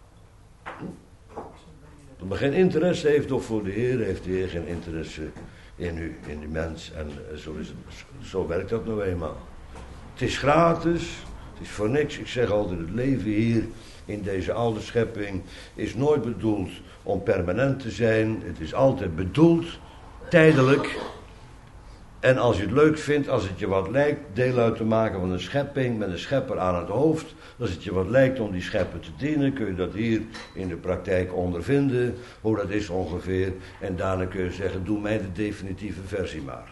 Als men geen interesse heeft of voor de Heer, heeft de Heer geen interesse in u, in die mens. En uh, zo, is het, zo werkt dat nou eenmaal. Het is gratis, het is voor niks. Ik zeg altijd, het leven hier in deze oude schepping is nooit bedoeld om permanent te zijn. Het is altijd bedoeld, tijdelijk. En als je het leuk vindt, als het je wat lijkt deel uit te maken van een schepping met een schepper aan het hoofd. Als het je wat lijkt om die schepper te dienen, kun je dat hier in de praktijk ondervinden. Hoe dat is ongeveer. En daarna kun je zeggen, doe mij de definitieve versie maar.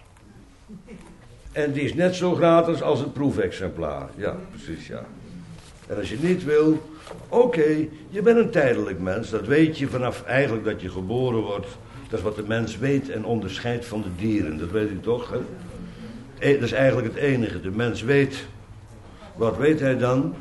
En die is net zo gratis als het proefexemplaar. Ja, precies, ja. En als je niet wil, oké, okay, je bent een tijdelijk mens. Dat weet je vanaf eigenlijk dat je geboren wordt. Dat is wat de mens weet en onderscheidt van de dieren. Dat weet u toch, hè? Dat is eigenlijk het enige. De mens weet. Wat weet hij dan?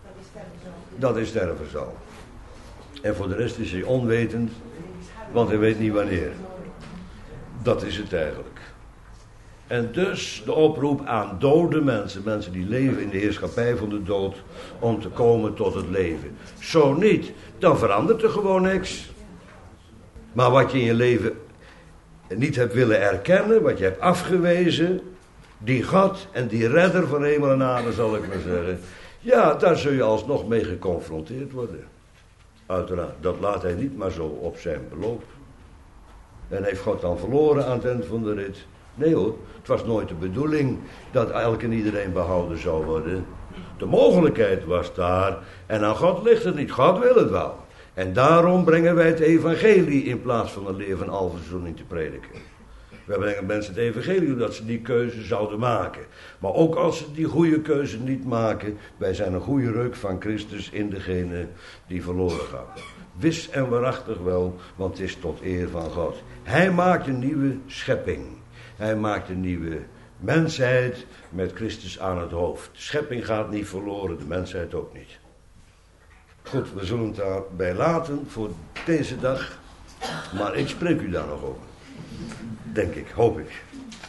Dat hij sterven zal. En voor de rest is hij onwetend, want hij weet niet wanneer. Dat is het eigenlijk. En dus de oproep aan dode mensen, mensen die leven in de heerschappij van de dood, om te komen tot het leven. Zo niet, dan verandert er gewoon niks. Maar wat je in je leven niet hebt willen erkennen, wat je hebt afgewezen, die God en die redder van hemel en aarde, zal ik maar zeggen, ja, daar zul je alsnog mee geconfronteerd worden. Uiteraard, dat laat hij niet maar zo op zijn beloop. En heeft God dan verloren aan het eind van de rit? Nee hoor, het was nooit de bedoeling dat elk en iedereen behouden zou worden. De mogelijkheid was daar en aan God ligt het niet. God wil het wel. En daarom brengen wij het evangelie in plaats van een leer van alverzoening te prediken. Wij brengen mensen het evangelie omdat ze die keuze zouden maken. Maar ook als ze die goede keuze niet maken, wij zijn een goede reuk van Christus in degene die verloren gaat. Wis en waarachtig wel, want het is tot eer van God. Hij maakt een nieuwe schepping. Hij maakt een nieuwe mensheid met Christus aan het hoofd. De schepping gaat niet verloren, de mensheid ook niet. Goed, we zullen het daarbij laten voor deze dag. Maar ik spreek u daar nog over. Denk ik, hoop ik.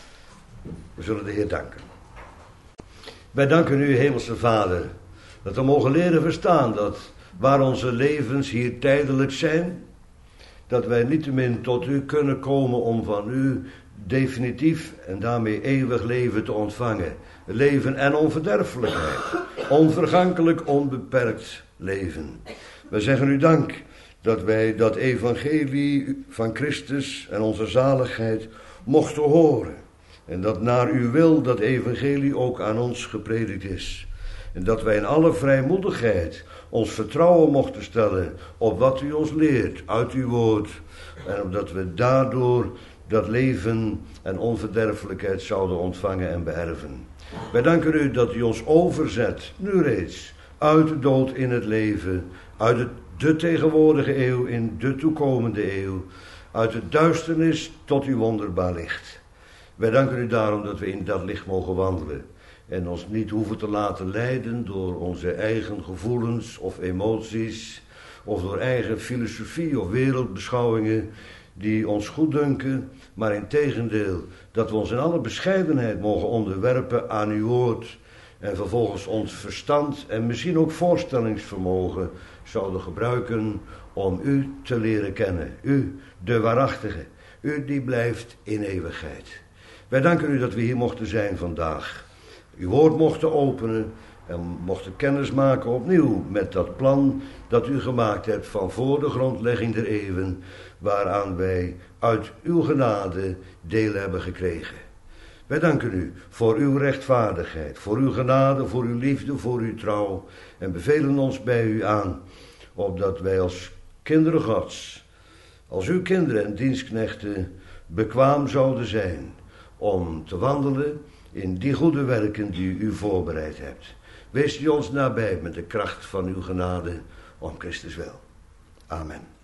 We zullen de Heer danken. Wij danken u, Hemelse Vader, dat we mogen leren verstaan dat waar onze levens hier tijdelijk zijn, dat wij niettemin tot u kunnen komen om van u definitief en daarmee eeuwig leven te ontvangen. Leven en onverderfelijkheid. Onvergankelijk, onbeperkt leven. Wij zeggen u dank dat wij dat evangelie van Christus en onze zaligheid mochten horen. En dat naar uw wil dat evangelie ook aan ons gepredikt is. En dat wij in alle vrijmoedigheid ons vertrouwen mochten stellen op wat u ons leert uit uw woord. En omdat we daardoor dat leven en onverderfelijkheid zouden ontvangen en beërven. Wij danken u dat u ons overzet, nu reeds, uit de dood in het leven, uit de, de tegenwoordige eeuw in de toekomende eeuw, uit de duisternis tot uw wonderbaar licht. Wij danken u daarom dat we in dat licht mogen wandelen en ons niet hoeven te laten leiden door onze eigen gevoelens of emoties of door eigen filosofie of wereldbeschouwingen die ons goed dunken, maar integendeel dat we ons in alle bescheidenheid mogen onderwerpen aan uw woord en vervolgens ons verstand en misschien ook voorstellingsvermogen zouden gebruiken om u te leren kennen. U, de waarachtige, u die blijft in eeuwigheid. Wij danken u dat we hier mochten zijn vandaag. Uw woord mochten openen en mochten kennis maken opnieuw met dat plan dat u gemaakt hebt van voor de grondlegging der eeuwen, waaraan wij uit uw genade deel hebben gekregen. Wij danken u voor uw rechtvaardigheid, voor uw genade, voor uw liefde, voor uw trouw en bevelen ons bij u aan, opdat wij als kinderen Gods, als uw kinderen en dienstknechten, bekwaam zouden zijn om te wandelen in die goede werken die u voorbereid hebt. Wees u ons nabij met de kracht van uw genade om Christus wil. Amen.